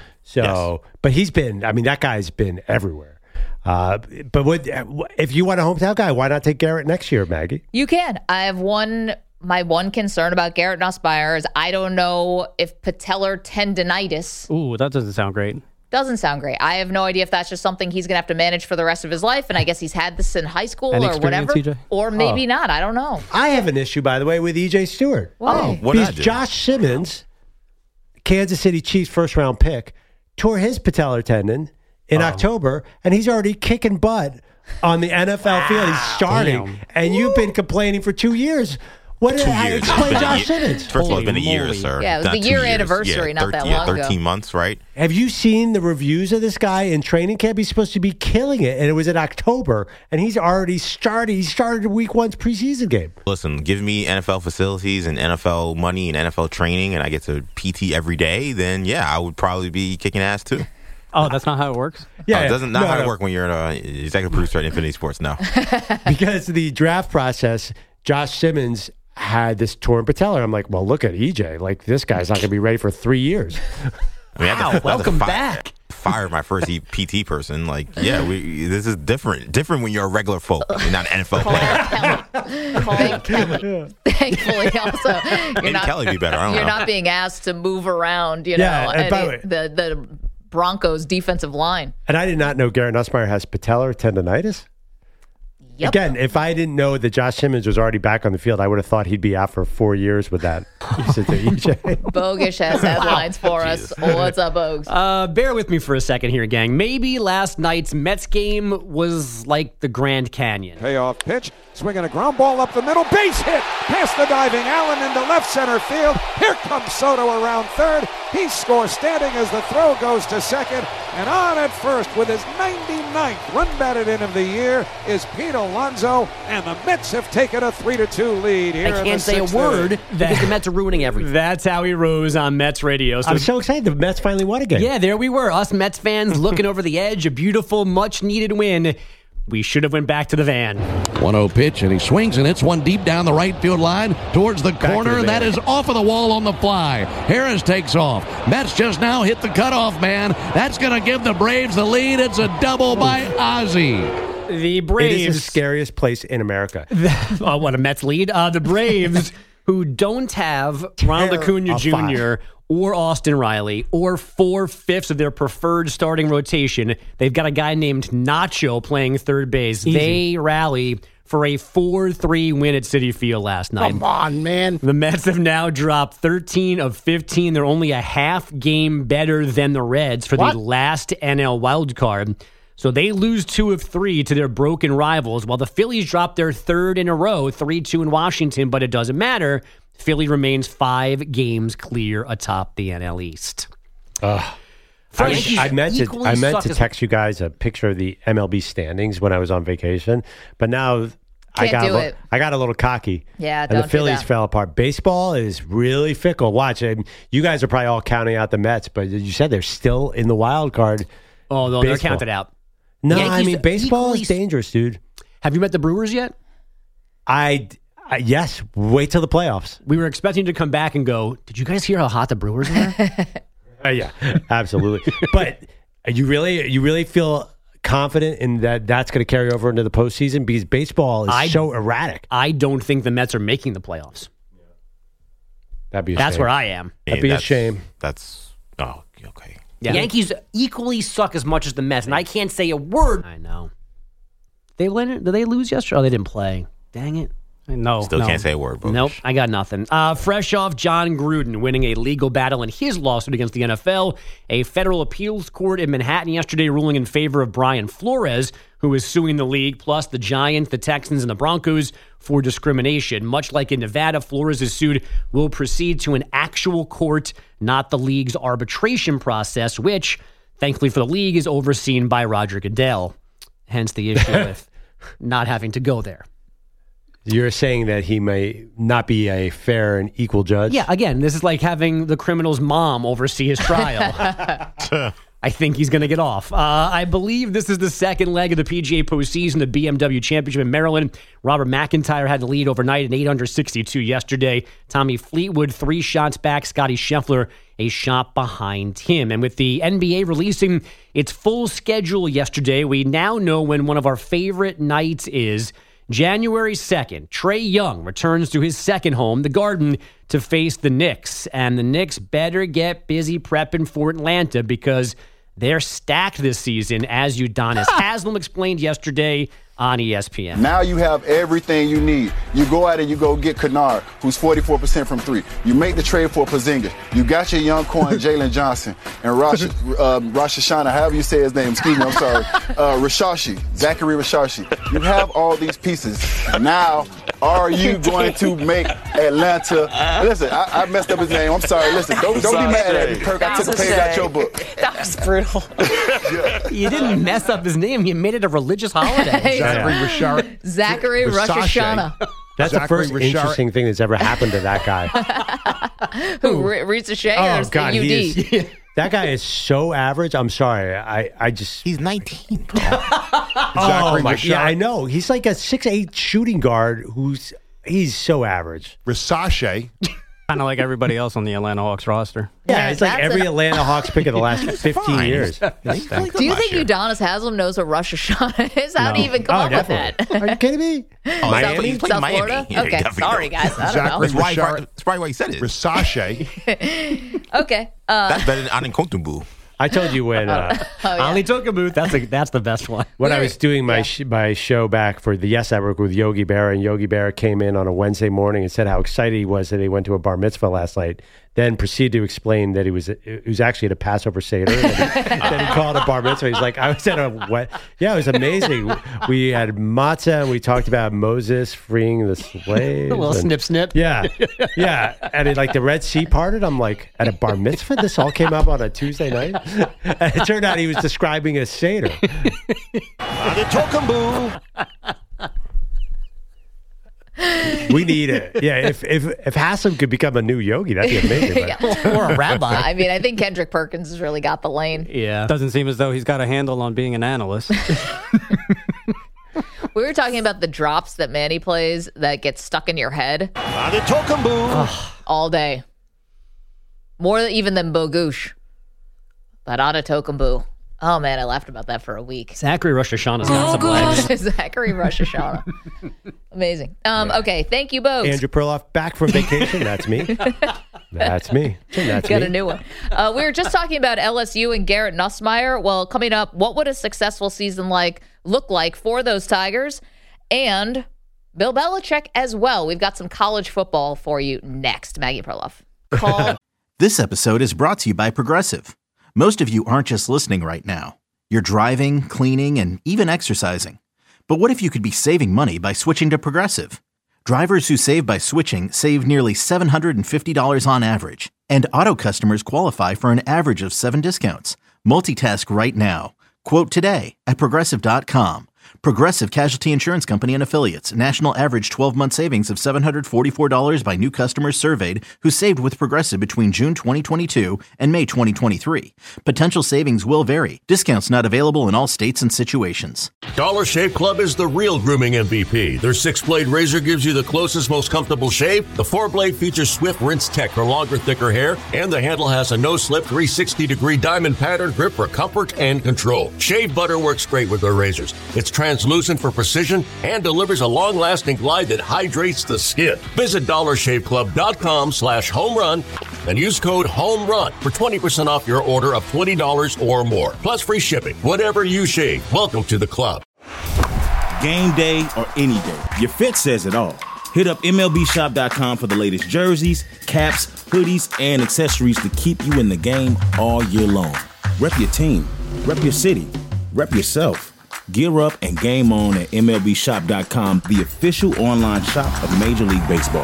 So, but he's been. I mean, that guy's been everywhere. Uh, but what, if you want a hometown guy, why not take Garrett next year, Maggie? You can. I have one. My one concern about Garrett Nussmeier is I don't know if patellar tendonitis Ooh, that doesn't sound great. doesn't sound great. I have no idea if that's just something he's going to have to manage for the rest of his life. And I guess he's had this in high school Any or experience, whatever. E J? Or maybe Oh. not. I don't know. I have an issue, by the way, with E J Stewart. Why? What did I Because do? Josh Simmons, Kansas City Chiefs first round pick, tore his patellar tendon in October, and he's already kicking butt on the N F L field. He's starting, Damn. and you've been complaining for two years. What did Two I years. explain It's been a Josh year- Simmons? First of all, it's been a Holy year, moly. sir. Yeah, it was Not the two year years. anniversary yeah, not that yeah, long ago. thirteen months, right? Have you seen the reviews of this guy in training camp? He's supposed to be killing it, and it was in October, and he's already started. He started week one's preseason game. Listen, give me N F L facilities and N F L money and N F L training, and I get to P T every day, then yeah, I would probably be kicking ass too. Oh, that's not how it works? Yeah, oh, it doesn't not no, how no. it work when you're an uh, executive producer at Infinity Sports. No, because the draft process, Josh Simmons had this torn patella. I'm like, well, look at E J. Like, this guy's not going to be ready for three years. I mean, I wow, had to, welcome I had to fire, back. Fire my first P T person. Like, yeah, we this is different. Different when you're a regular folk. You're not an N F L player. Thank Kelly. Thankfully, also, you're Maybe not, Kelly be better. I don't you're know. not being asked to move around, you Yeah, know, and by any- the, the Broncos defensive line. And I did not know Garrett Nussmeier has patellar tendonitis. Yep. Again, if I didn't know that Josh Simmons was already back on the field, I would have thought he'd be out for four years with that. He said to E J. Bogish has headlines for us. What's up, Bogues? Uh, bear with me for a second here, gang. Maybe last night's Mets game was like the Grand Canyon. Payoff pitch, swinging a ground ball up the middle, base hit, past the diving Allen into left center field. Here comes Soto around third. He scores standing as the throw goes to second. And on at first with his ninety-ninth run batted in of the year is Pete Alonso. And the Mets have taken a three to two lead here. I in can't the say a sixth word inning. because the Mets are ruining everything. That's how he rose on Mets radio. So I'm so excited. The Mets finally won again. Yeah, there we were. Us Mets fans looking over the edge. A beautiful, much-needed win. We should have went back to the van. one oh pitch, and he swings, and it's one deep down the right field line towards the corner, and that is off of the wall on the fly. Harris takes off. Mets just now hit the cutoff man. That's going to give the Braves the lead. It's a double by Ozzie. The Braves. It is the scariest place in America. Oh, what, a Mets lead? Uh, the Braves, who don't have Ronald Acuna Junior or Austin Riley or four-fifths of their preferred starting rotation. They've got a guy named Nacho playing third base. Easy. They rally for a four three win at Citi Field last night. Come on, man. The Mets have now dropped thirteen of fifteen. They're only a half game better than the Reds for What? the last N L wild card. So they lose two of three to their broken rivals, while the Phillies drop their third in a row, three two in Washington, but it doesn't matter. Philly remains five games clear atop the N L East. Uh, I, was- I meant to, equally I meant suck to as- text you guys a picture of the M L B standings when I was on vacation, but now I Can't got do a, li- it. I got a little cocky. Yeah, and don't the do Phillies that. fell apart. Baseball is really fickle. Watch it. You guys are probably all counting out the Mets, but you said they're still in the wild card. Oh, no, they're Baseball. counted out. No, I Yankees mean baseball equally- is dangerous, dude. Have you met the Brewers yet? I, I yes. Wait till the playoffs. We were expecting to come back and go, did you guys hear how hot the Brewers were? Uh, yeah, absolutely. But you really, you really feel confident in that that's going to carry over into the postseason because baseball is I- so erratic. I don't think the Mets are making the playoffs. That'd be a That's shame. where I am. That'd be a that's- shame. That's oh okay. Yeah. Yankees equally suck as much as the Mets, and I can't say a word. I know. They win. Did they lose yesterday? Oh, they didn't play. Dang it. No. Still no. can't say a word. Bogusch. Nope, I got nothing. Uh, fresh off John Gruden winning a legal battle in his lawsuit against the N F L, a federal appeals court in Manhattan yesterday ruling in favor of Brian Flores, who is suing the league, plus the Giants, the Texans, and the Broncos for discrimination. Much like in Nevada, Flores' suit will proceed to an actual court, not the league's arbitration process, which, thankfully for the league, is overseen by Roger Goodell. Hence the issue with not having to go there. You're saying that he may not be a fair and equal judge? Yeah, again, this is like having the criminal's mom oversee his trial. I think he's going to get off. Uh, I believe this is the second leg of the P G A postseason, the B M W Championship in Maryland. Robert McIntyre had the lead overnight in eight under sixty-two yesterday. Tommy Fleetwood, three shots back. Scotty Scheffler, a shot behind him. And with the N B A releasing its full schedule yesterday, we now know when one of our favorite nights is. January second, Trae Young returns to his second home, the Garden, to face the Knicks. And the Knicks better get busy prepping for Atlanta because they're stacked this season, as Udonis Haslem explained yesterday on E S P N. Now you have everything you need. You go out and you go get Kennard, who's forty-four percent from three. You make the trade for Porzingis. You got your young coin, Jalen Johnson, and Rosh, uh, Rosh Hashanah, however you say his name. Excuse me, I'm sorry. Uh, Rashashi, Zachary Rashashi. You have all these pieces. Now, are you going to make Atlanta? Listen, I, I messed up his name. I'm sorry. Listen, don't, don't be mad at me, Kirk. I took a page out your book. That was brutal. You didn't mess up his name. You made it a religious holiday. Zachary Rashard. Zachary Rosh Hashanah. That's Zachary the first Rashard. interesting thing that's ever happened to that guy. Who, Re- Rita Shea or oh, God, U he D? is, That guy is so average. I'm sorry. I, I just he's nineteen. Bro. Oh my, yeah, I know. He's like a six eight shooting guard who's he's so average. Risache. Kind of like everybody else on the Atlanta Hawks roster. Yeah, it's like every Atlanta Hawks pick of the last fifteen years. Do you think Udonis Haslam knows what Rosh Hashanah is? How No. do you even come Oh, up definitely. with that? Are you kidding me? Oh, Miami? South, South Miami. Florida? Yeah, Okay, definitely sorry, knows. guys. I don't Zachary That's, why, Richard- that's probably why he said it. Risache. Okay. Uh, That's better than Aninkontumbu. I told you when uh, oh, yeah. Ali Tokamuth, that's a, that's the best one. when I was doing my sh- my show back for the Yes Network with Yogi Berra, and Yogi Berra came in on a Wednesday morning and said how excited he was that he went to a bar mitzvah last night. Then proceeded to explain that he was he was actually at a Passover Seder. And then he called it a bar mitzvah. He's like, I was at a what? Yeah, it was amazing. We had matzah and we talked about Moses freeing the slaves. A little and- snip, snip. Yeah, yeah. And it, like the Red Sea parted. I'm like, at a bar mitzvah? This all came up on a Tuesday night? And it turned out he was describing a Seder. We need it. Yeah, if if if Haslam could become a new yogi, that'd be amazing. But- Or a rabbi. I mean, I think Kendrick Perkins has really got the lane. Yeah. Doesn't seem as though he's got a handle on being an analyst. We were talking about the drops that Manny plays that get stuck in your head all day. More even than Bogush. But Adetokumbu. Oh, man, I laughed about that for a week. Zachary Rosh Hashanah's got some legs. Zachary Rosh Hashanah. Amazing. Um, okay, thank you both. Andrew Perloff back from vacation. That's me. That's me. That's Got me. a new one. Uh, we were just talking about L S U and Garrett Nussmeier. Well, coming up, what would a successful season like look like for those Tigers? And Bill Belichick as well. We've got some college football for you next. Maggie Perloff. Call. This episode is brought to you by Progressive. Most of you aren't just listening right now. You're driving, cleaning, and even exercising. But what if you could be saving money by switching to Progressive? Drivers who save by switching save nearly seven hundred fifty dollars on average. And auto customers qualify for an average of seven discounts. Multitask right now. Quote today at Progressive dot com. Progressive Casualty Insurance Company and Affiliates. National average twelve-month savings of seven hundred forty-four dollars by new customers surveyed who saved with Progressive between June twenty twenty-two and May twenty twenty-three. Potential savings will vary. Discounts not available in all states and situations. Dollar Shave Club is the real grooming M V P. Their six-blade razor gives you the closest, most comfortable shave. The four-blade features Swift Rinse Tech for longer, thicker hair. And the handle has a no-slip three hundred sixty degree diamond pattern grip for comfort and control. Shave butter works great with their razors. It's translucent for precision and delivers a long-lasting glide that hydrates the skin. Visit dollar shave club dot com slash home run and use code HOMERUN for twenty percent off your order of twenty dollars or more. Plus free shipping. Whatever you shave, welcome to the club. Game day or any day, your fit says it all. Hit up M L B shop dot com for the latest jerseys, caps, hoodies, and accessories to keep you in the game all year long. Rep your team, rep your city, rep yourself. Gear up and game on at M L B shop dot com, the official online shop of Major League Baseball.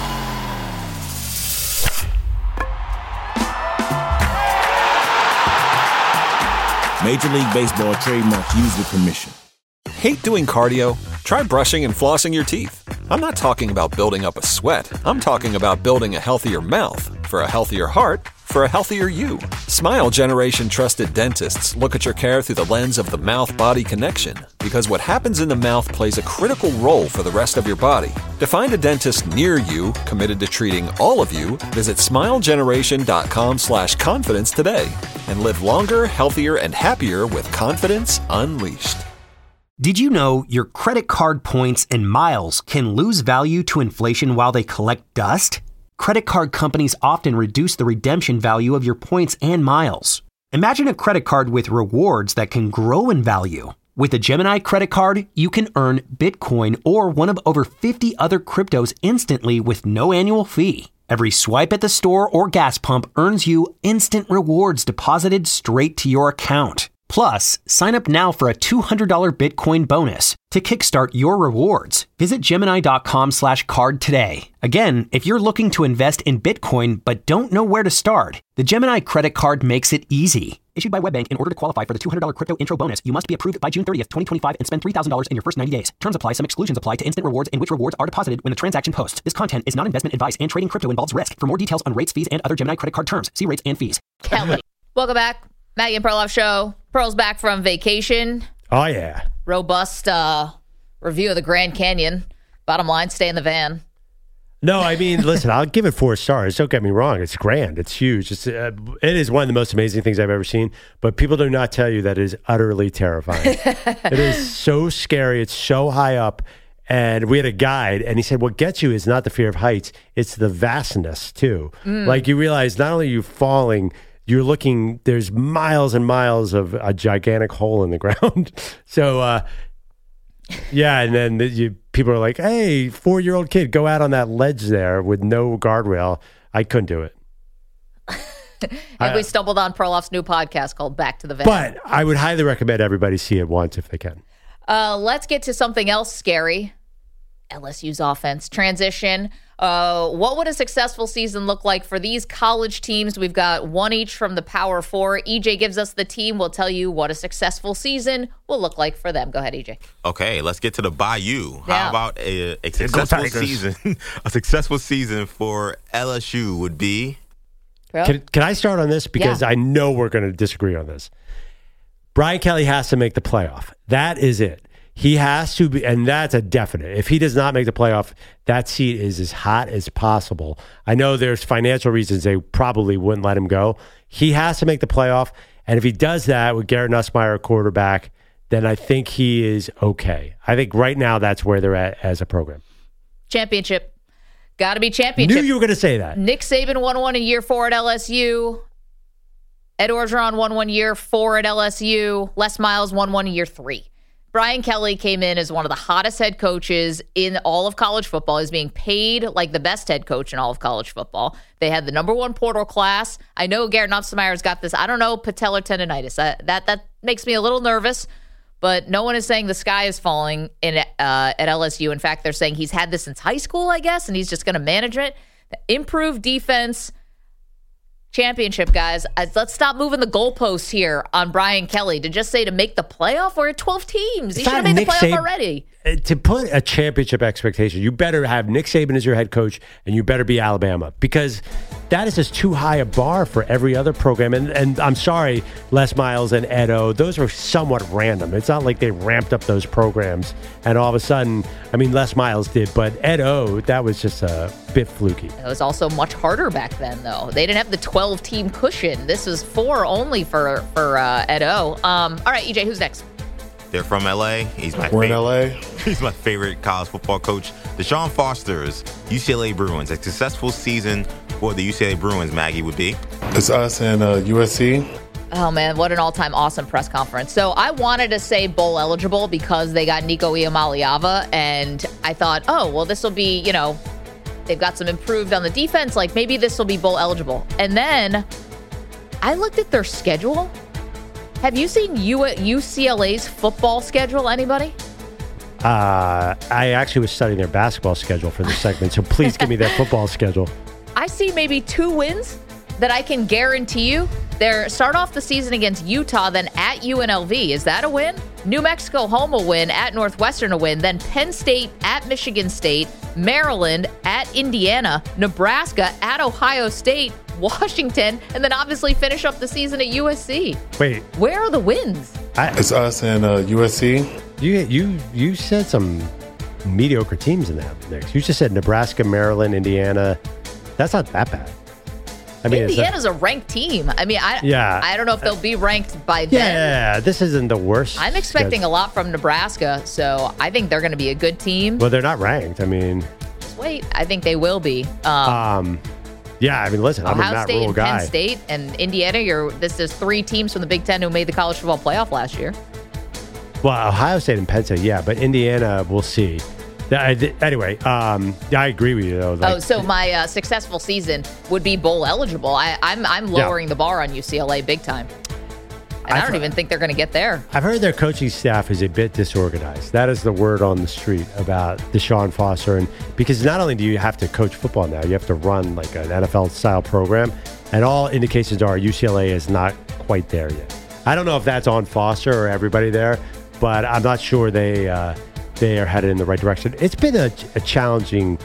Major League Baseball trademark used with permission. Hate doing cardio? Try brushing and flossing your teeth. I'm not talking about building up a sweat. I'm talking about building a healthier mouth. For a healthier heart, for a healthier you. Smile Generation trusted dentists look at your care through the lens of the mouth-body connection, because what happens in the mouth plays a critical role for the rest of your body. To find a dentist near you committed to treating all of you, visit smile generation dot com slash confidence today and live longer, healthier, and happier with confidence unleashed. Did you know your credit card points and miles can lose value to inflation while they collect dust? Credit card companies often reduce the redemption value of your points and miles. Imagine a credit card with rewards that can grow in value. With a Gemini credit card, you can earn Bitcoin or one of over fifty other cryptos instantly with no annual fee. Every swipe at the store or gas pump earns you instant rewards deposited straight to your account. Plus, sign up now for a two hundred dollars Bitcoin bonus. To kickstart your rewards, visit Gemini dot com slash card today. Again, if you're looking to invest in Bitcoin but don't know where to start, the Gemini credit card makes it easy. Issued by WebBank, in order to qualify for the two hundred dollars crypto intro bonus, you must be approved by June thirtieth, twenty twenty-five and spend three thousand dollars in your first ninety days. Terms apply. Some exclusions apply to instant rewards in which rewards are deposited when the transaction posts. This content is not investment advice and trading crypto involves risk. For more details on rates, fees, and other Gemini credit card terms, see rates and fees. Kelly. Welcome back. Maggie and Perloff Show. Pearl's back from vacation. Oh, yeah. Robust uh, review of the Grand Canyon. Bottom line, stay in the van. No, I mean, listen, I'll give it four stars. Don't get me wrong. It's grand. It's huge. It's, uh, it is one of the most amazing things I've ever seen. But people do not tell you that it is utterly terrifying. It is so scary. It's so high up. And we had a guide, and he said, what gets you is not the fear of heights. It's the vastness, too. Mm. Like, you realize not only are you falling, you're looking, there's miles and miles of a gigantic hole in the ground. so, uh, yeah, and then the, you, people are like, hey, four-year-old kid, go out on that ledge there with no guardrail. I couldn't do it. and I, we stumbled on Perloff's new podcast called Back to the Van. But I would highly recommend everybody see it once if they can. Uh, let's get to something else scary. L S U's offense transition. Uh, what would a successful season look like for these college teams? We've got one each from the Power Four. E J gives us the team. We'll tell you what a successful season will look like for them. Go ahead, E J. Okay, let's get to the Bayou. Yeah. How about a, a successful season? A successful season for L S U would be. Can, can I start on this? Because yeah. I know we're going to disagree on this. Brian Kelly has to make the playoff. That is it. He has to be, and that's a definite. If he does not make the playoff, that seat is as hot as possible. I know there's financial reasons they probably wouldn't let him go. He has to make the playoff, and if he does that with Garrett Nussmeier at quarterback, then I think he is okay. I think right now that's where they're at as a program. Championship. Got to be championship. Knew you were going to say that. Nick Saban won one in year four at L S U. Ed Orgeron won one year four at L S U. Les Miles won one in year three. Brian Kelly came in as one of the hottest head coaches in all of college football. He's being paid like the best head coach in all of college football. They had the number one portal class. I know Garrett Nussmeier's got this, I don't know, patellar tendonitis. Uh, that that makes me a little nervous, but no one is saying the sky is falling in uh, at L S U. In fact, they're saying he's had this since high school, I guess, and he's just going to manage it. Improved defense. Championship, guys. Let's stop moving the goalposts here on Brian Kelly to just say to make the playoff. We're at twelve teams. He should have made Nick the playoff Saban, already. To put a championship expectation, you better have Nick Saban as your head coach, and you better be Alabama, because that is just too high a bar for every other program. And, and I'm sorry, Les Miles and Edo, those are somewhat random. It's not like they ramped up those programs, and all of a sudden, I mean, Les Miles did, but Edo, that was just a bit fluky. It was also much harder back then, though. They didn't have the twelve-team cushion. This was four only for, for uh, Edo. Um, all right, E J, who's next? They're from L A. He's my We're in favorite. L A. He's my favorite college football coach. Deshaun Foster's U C L A Bruins. A successful season for the U C L A Bruins, Maggie, would be. It's us and uh, U S C. Oh, man, what an all-time awesome press conference. So I wanted to say bowl eligible because they got Nico Iamaleava, and I thought, oh, well, this will be, you know, they've got some improved on the defense. Like, maybe this will be bowl eligible. And then I looked at their schedule. Have you seen U C L A's football schedule, anybody? Uh, I actually was studying their basketball schedule for this segment, so please give me their football schedule. I see maybe two wins that I can guarantee you. They start off the season against Utah, then at U N L V. Is that a win? New Mexico home a win, at Northwestern a win, then Penn State at Michigan State, Maryland at Indiana, Nebraska at Ohio State, Washington, and then obviously finish up the season at U S C. Wait. Where are the wins? I, It's us and uh, U S C. You you you said some mediocre teams in that mix. You just said Nebraska, Maryland, Indiana. That's not that bad. I mean, Indiana's a ranked team. I mean, I Yeah. I don't know if they'll be ranked by then. Yeah, this isn't the worst. I'm expecting schedule. a lot from Nebraska, so I think they're going to be a good team. Well, they're not ranked. I mean, Just wait, I think they will be. Um, um, yeah. I mean, listen, I'm a Ohio Matt State Rule and guy. Penn State and Indiana. You're this is three teams from the Big Ten who made the college football playoff last year. Well, Ohio State and Penn State, yeah, but Indiana, we'll see. I- th- Anyway, um, yeah, I agree with you though. Like, oh, so my uh, successful season would be bowl eligible. I, I'm I'm lowering the bar on U C L A big time, and I I've- don't even think they're going to get there. I've heard their coaching staff is a bit disorganized. That is the word on the street about Deshaun Foster, and because not only do you have to coach football now, you have to run like an N F L style program, and all indications are U C L A is not quite there yet. I don't know if that's on Foster or everybody there, but I'm not sure they uh, they are headed in the right direction. It's been a, a challenging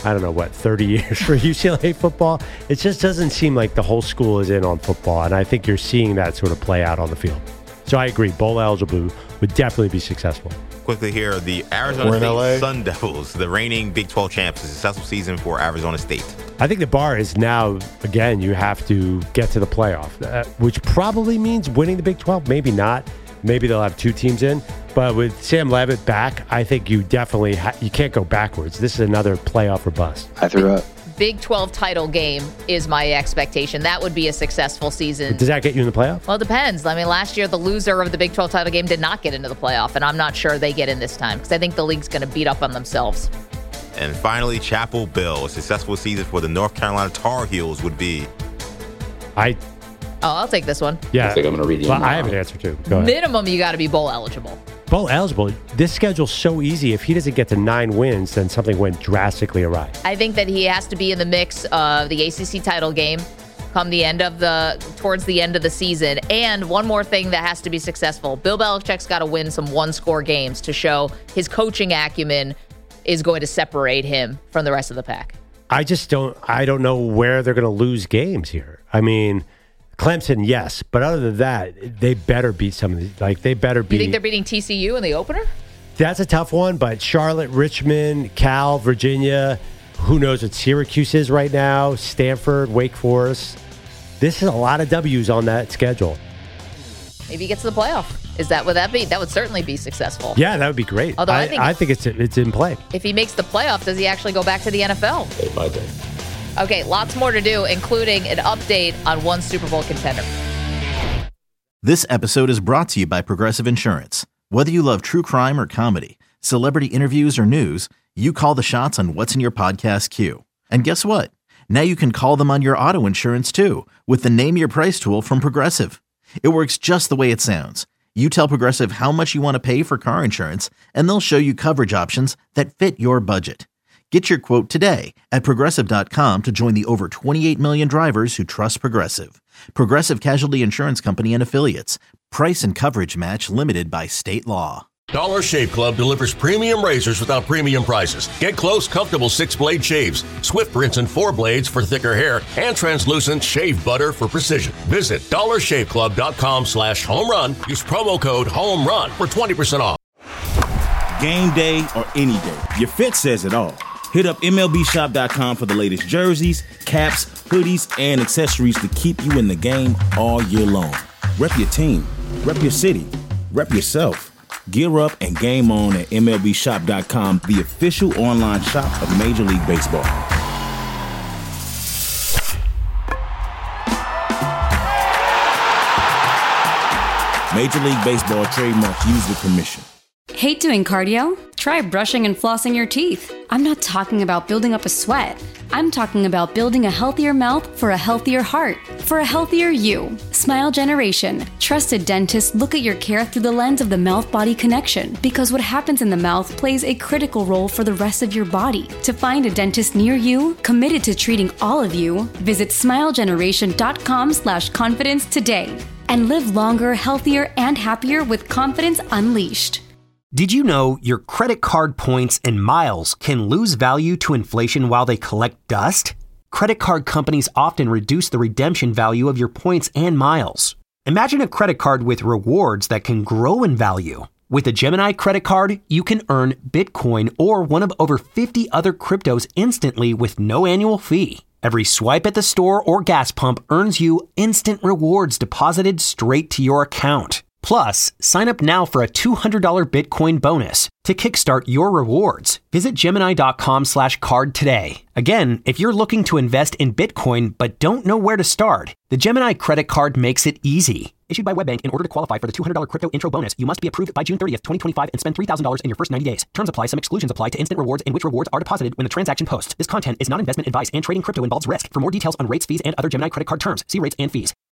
I don't know, what, thirty years for U C L A football. It just doesn't seem like the whole school is in on football, and I think you're seeing that sort of play out on the field. So I agree, bowl eligible would definitely be successful. Quickly here, the We're Arizona in L A. State Sun Devils, the reigning Big twelve champs, a successful season for Arizona State. I think the bar is now, again, you have to get to the playoff, uh, which probably means winning the Big twelve. Maybe not. Maybe they'll have two teams in. But with Sam Levitt back, I think you definitely ha- you can't go backwards. This is another playoff or bust. I threw up. Big twelve title game is my expectation. That would be a successful season. Does that get you in the playoff? Well, it depends. I mean, last year, the loser of the Big twelve title game did not get into the playoff, and I'm not sure they get in this time because I think the league's going to beat up on themselves. And finally, Chapel Bill, a successful season for the North Carolina Tar Heels would be. I. Oh, I'll take this one. Yeah. I think I'm going to read the well, email. I have an answer too. Go ahead. Minimum, you got to be bowl eligible. Bowl eligible. This schedule's so easy. If he doesn't get to nine wins, then something went drastically awry. I think that he has to be in the mix of the A C C title game come the end of the towards the end of the season. And one more thing that has to be successful. Bill Belichick's got to win some one-score games to show his coaching acumen is going to separate him from the rest of the pack. I just don't I don't know where they're going to lose games here. I mean, Clemson, yes, but other than that, they better beat some of these. Like, they better beat. You think they're beating T C U in the opener? That's a tough one, but Charlotte, Richmond, Cal, Virginia, who knows what Syracuse is right now, Stanford, Wake Forest. This is a lot of W's on that schedule. Maybe he gets to the playoff. Is that, would that be? That would certainly be successful. Yeah, that would be great. Although I, I think, I think it's it's in play. If he makes the playoff, does he actually go back to the N F L? It might be. Okay, lots more to do, including an update on one Super Bowl contender. This episode is brought to you by Progressive Insurance. Whether you love true crime or comedy, celebrity interviews or news, you call the shots on what's in your podcast queue. And guess what? Now you can call them on your auto insurance too with the Name Your Price tool from Progressive. It works just the way it sounds. You tell Progressive how much you want to pay for car insurance, and they'll show you coverage options that fit your budget. Get your quote today at Progressive dot com to join the over twenty-eight million drivers who trust Progressive. Progressive Casualty Insurance Company and Affiliates. Price and coverage match limited by state law. Dollar Shave Club delivers premium razors without premium prices. Get close, comfortable six-blade shaves, swift rinse and four blades for thicker hair, and translucent shave butter for precision. Visit dollar shave club dot com slash home run. Use promo code HOMERUN for twenty percent off. Game day or any day, your fit says it all. Hit up M L B shop dot com for the latest jerseys, caps, hoodies, and accessories to keep you in the game all year long. Rep your team, rep your city, rep yourself. Gear up and game on at M L B shop dot com, the official online shop of Major League Baseball. Major League Baseball trademark used with permission. Hate doing cardio? Try brushing and flossing your teeth. I'm not talking about building up a sweat. I'm talking about building a healthier mouth for a healthier heart, for a healthier you. Smile Generation. Trusted dentists look at your care through the lens of the mouth-body connection, because what happens in the mouth plays a critical role for the rest of your body. To find a dentist near you, committed to treating all of you, visit smile generation dot com slash confidence today. And live longer, healthier, and happier with confidence unleashed. Did you know your credit card points and miles can lose value to inflation while they collect dust? Credit card companies often reduce the redemption value of your points and miles. Imagine a credit card with rewards that can grow in value. With a Gemini credit card, you can earn Bitcoin or one of over fifty other cryptos instantly with no annual fee. Every swipe at the store or gas pump earns you instant rewards deposited straight to your account. Plus, sign up now for a two hundred dollars Bitcoin bonus. To kickstart your rewards, visit Gemini dot com slash card today. Again, if you're looking to invest in Bitcoin but don't know where to start, the Gemini credit card makes it easy. Issued by WebBank, in order to qualify for the two hundred dollars crypto intro bonus, you must be approved by June thirtieth, twenty twenty-five and spend three thousand dollars in your first ninety days. Terms apply. Some exclusions apply to instant rewards in which rewards are deposited when the transaction posts. This content is not investment advice and trading crypto involves risk. For more details on rates, fees, and other Gemini credit card terms, see rates and fees.